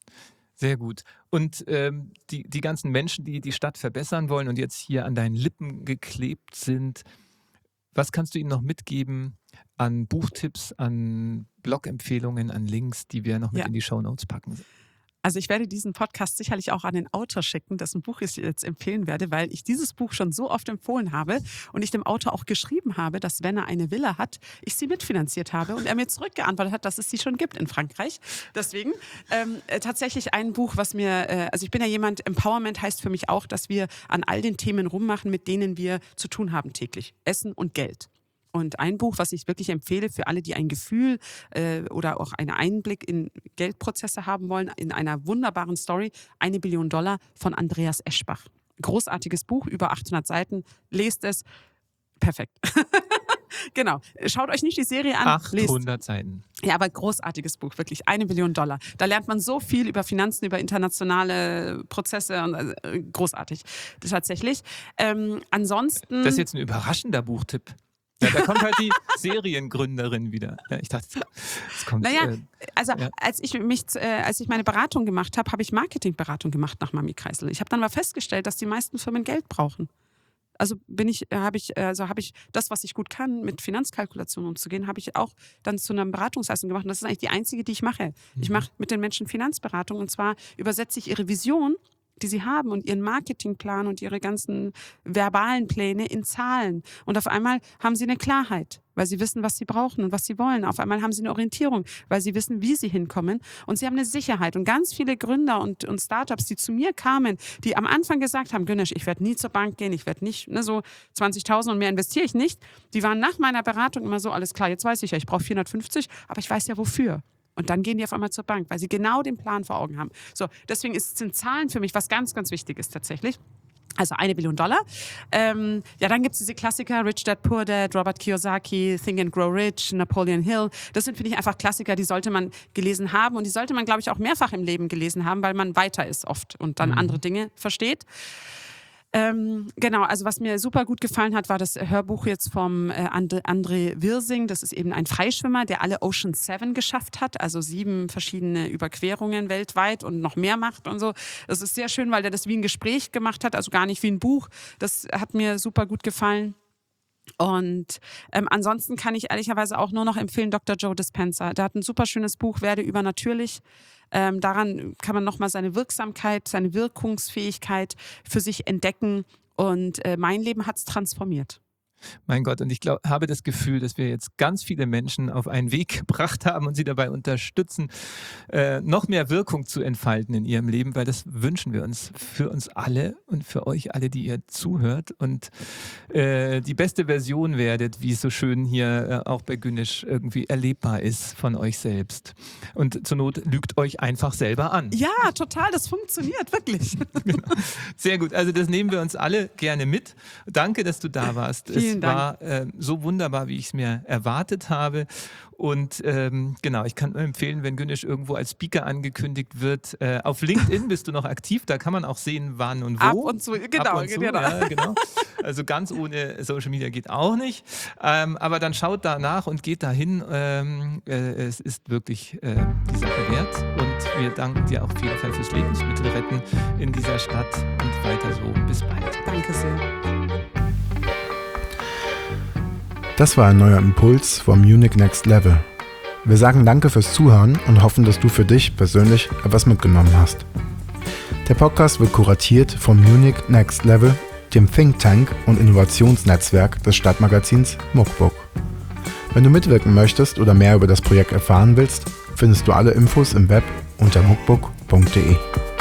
Sehr gut. Und die ganzen Menschen, die die Stadt verbessern wollen und jetzt hier an deinen Lippen geklebt sind, was kannst du ihnen noch mitgeben an Buchtipps, an Blogempfehlungen, an Links, die wir noch mit in die Shownotes packen? Also ich werde diesen Podcast sicherlich auch an den Autor schicken, dessen Buch ich jetzt empfehlen werde, weil ich dieses Buch schon so oft empfohlen habe und ich dem Autor auch geschrieben habe, dass wenn er eine Villa hat, ich sie mitfinanziert habe und er mir zurückgeantwortet hat, dass es sie schon gibt in Frankreich. Deswegen tatsächlich ein Buch, was mir, also ich bin ja jemand, Empowerment heißt für mich auch, dass wir an all den Themen rummachen, mit denen wir zu tun haben täglich. Essen und Geld. Und ein Buch, was ich wirklich empfehle für alle, die ein Gefühl oder auch einen Einblick in Geldprozesse haben wollen, in einer wunderbaren Story, 1 Billion Dollar von Andreas Eschbach. Großartiges Buch, über 800 Seiten. Lest es. Perfekt. Genau. Schaut euch nicht die Serie an. 800 Seiten. Ja, aber großartiges Buch, wirklich. 1 Billion Dollar. Da lernt man so viel über Finanzen, über internationale Prozesse und großartig. Tatsächlich. Ansonsten. Das ist jetzt ein überraschender Buchtipp. Ja, da kommt halt die Seriengründerin wieder. Ja, ich dachte, es kommt. Naja, als ich meine Beratung gemacht habe, habe ich Marketingberatung gemacht nach Mami Kreisel. Ich habe dann aber festgestellt, dass die meisten Firmen Geld brauchen. Also habe ich das, was ich gut kann, mit Finanzkalkulationen umzugehen, habe ich auch dann zu einer Beratungsleistung gemacht. Und das ist eigentlich die einzige, die ich mache. Ich mache mit den Menschen Finanzberatung und zwar übersetze ich ihre Vision, die sie haben und ihren Marketingplan und ihre ganzen verbalen Pläne in Zahlen. Und auf einmal haben sie eine Klarheit, weil sie wissen, was sie brauchen und was sie wollen. Auf einmal haben sie eine Orientierung, weil sie wissen, wie sie hinkommen. Und sie haben eine Sicherheit. Und ganz viele Gründer und Startups, die zu mir kamen, die am Anfang gesagt haben, Güneş, ich werde nie zur Bank gehen, ich werde nicht, so 20.000 und mehr investiere ich nicht. Die waren nach meiner Beratung immer so, alles klar, jetzt weiß ich ja, ich brauche 450, aber ich weiß ja wofür. Und dann gehen die auf einmal zur Bank, weil sie genau den Plan vor Augen haben. So, deswegen sind Zahlen für mich was ganz, ganz Wichtiges tatsächlich. Also 1 Billion Dollar. Dann gibt es diese Klassiker, Rich Dad, Poor Dad, Robert Kiyosaki, Think and Grow Rich, Napoleon Hill. Das sind, finde ich, einfach Klassiker, die sollte man gelesen haben. Und die sollte man, glaube ich, auch mehrfach im Leben gelesen haben, weil man weiter ist oft und dann andere Dinge versteht. Genau, also was mir super gut gefallen hat, war das Hörbuch jetzt vom André Wirsing. Das ist eben ein Freischwimmer, der alle Ocean 7 geschafft hat, also 7 verschiedene Überquerungen weltweit und noch mehr macht und so. Das ist sehr schön, weil der das wie ein Gespräch gemacht hat, also gar nicht wie ein Buch. Das hat mir super gut gefallen. Und ansonsten kann ich ehrlicherweise auch nur noch empfehlen Dr. Joe Dispenza. Der hat ein super schönes Buch, Werde übernatürlich. Daran kann man nochmal seine Wirksamkeit, seine Wirkungsfähigkeit für sich entdecken. Und mein Leben hat es transformiert. Mein Gott, und ich habe das Gefühl, dass wir jetzt ganz viele Menschen auf einen Weg gebracht haben und sie dabei unterstützen, noch mehr Wirkung zu entfalten in ihrem Leben, weil das wünschen wir uns für uns alle und für euch alle, die ihr zuhört und die beste Version werdet, wie es so schön hier auch bei Güneş irgendwie erlebbar ist von euch selbst. Und zur Not lügt euch einfach selber an. Ja, total, das funktioniert, wirklich. Genau. Sehr gut, also das nehmen wir uns alle gerne mit. Danke, dass du da warst. Vielen Dank. War so wunderbar, wie ich es mir erwartet habe. Und genau, ich kann nur empfehlen, wenn Güneş irgendwo als Speaker angekündigt wird, auf LinkedIn bist du noch aktiv, da kann man auch sehen, wann und wo. Ab und zu, genau. Ab und zu, ja, genau. Also ganz ohne Social Media geht auch nicht. Aber dann schaut danach und geht dahin. Es ist wirklich die Sache wert. Und wir danken dir auf jeden Fall fürs Lebensmittelretten in dieser Stadt und weiter so. Bis bald. Danke sehr. Das war ein neuer Impuls vom Munich Next Level. Wir sagen danke fürs Zuhören und hoffen, dass du für dich persönlich etwas mitgenommen hast. Der Podcast wird kuratiert vom Munich Next Level, dem Think Tank und Innovationsnetzwerk des Stadtmagazins Muckbook. Wenn du mitwirken möchtest oder mehr über das Projekt erfahren willst, findest du alle Infos im Web unter muckbook.de.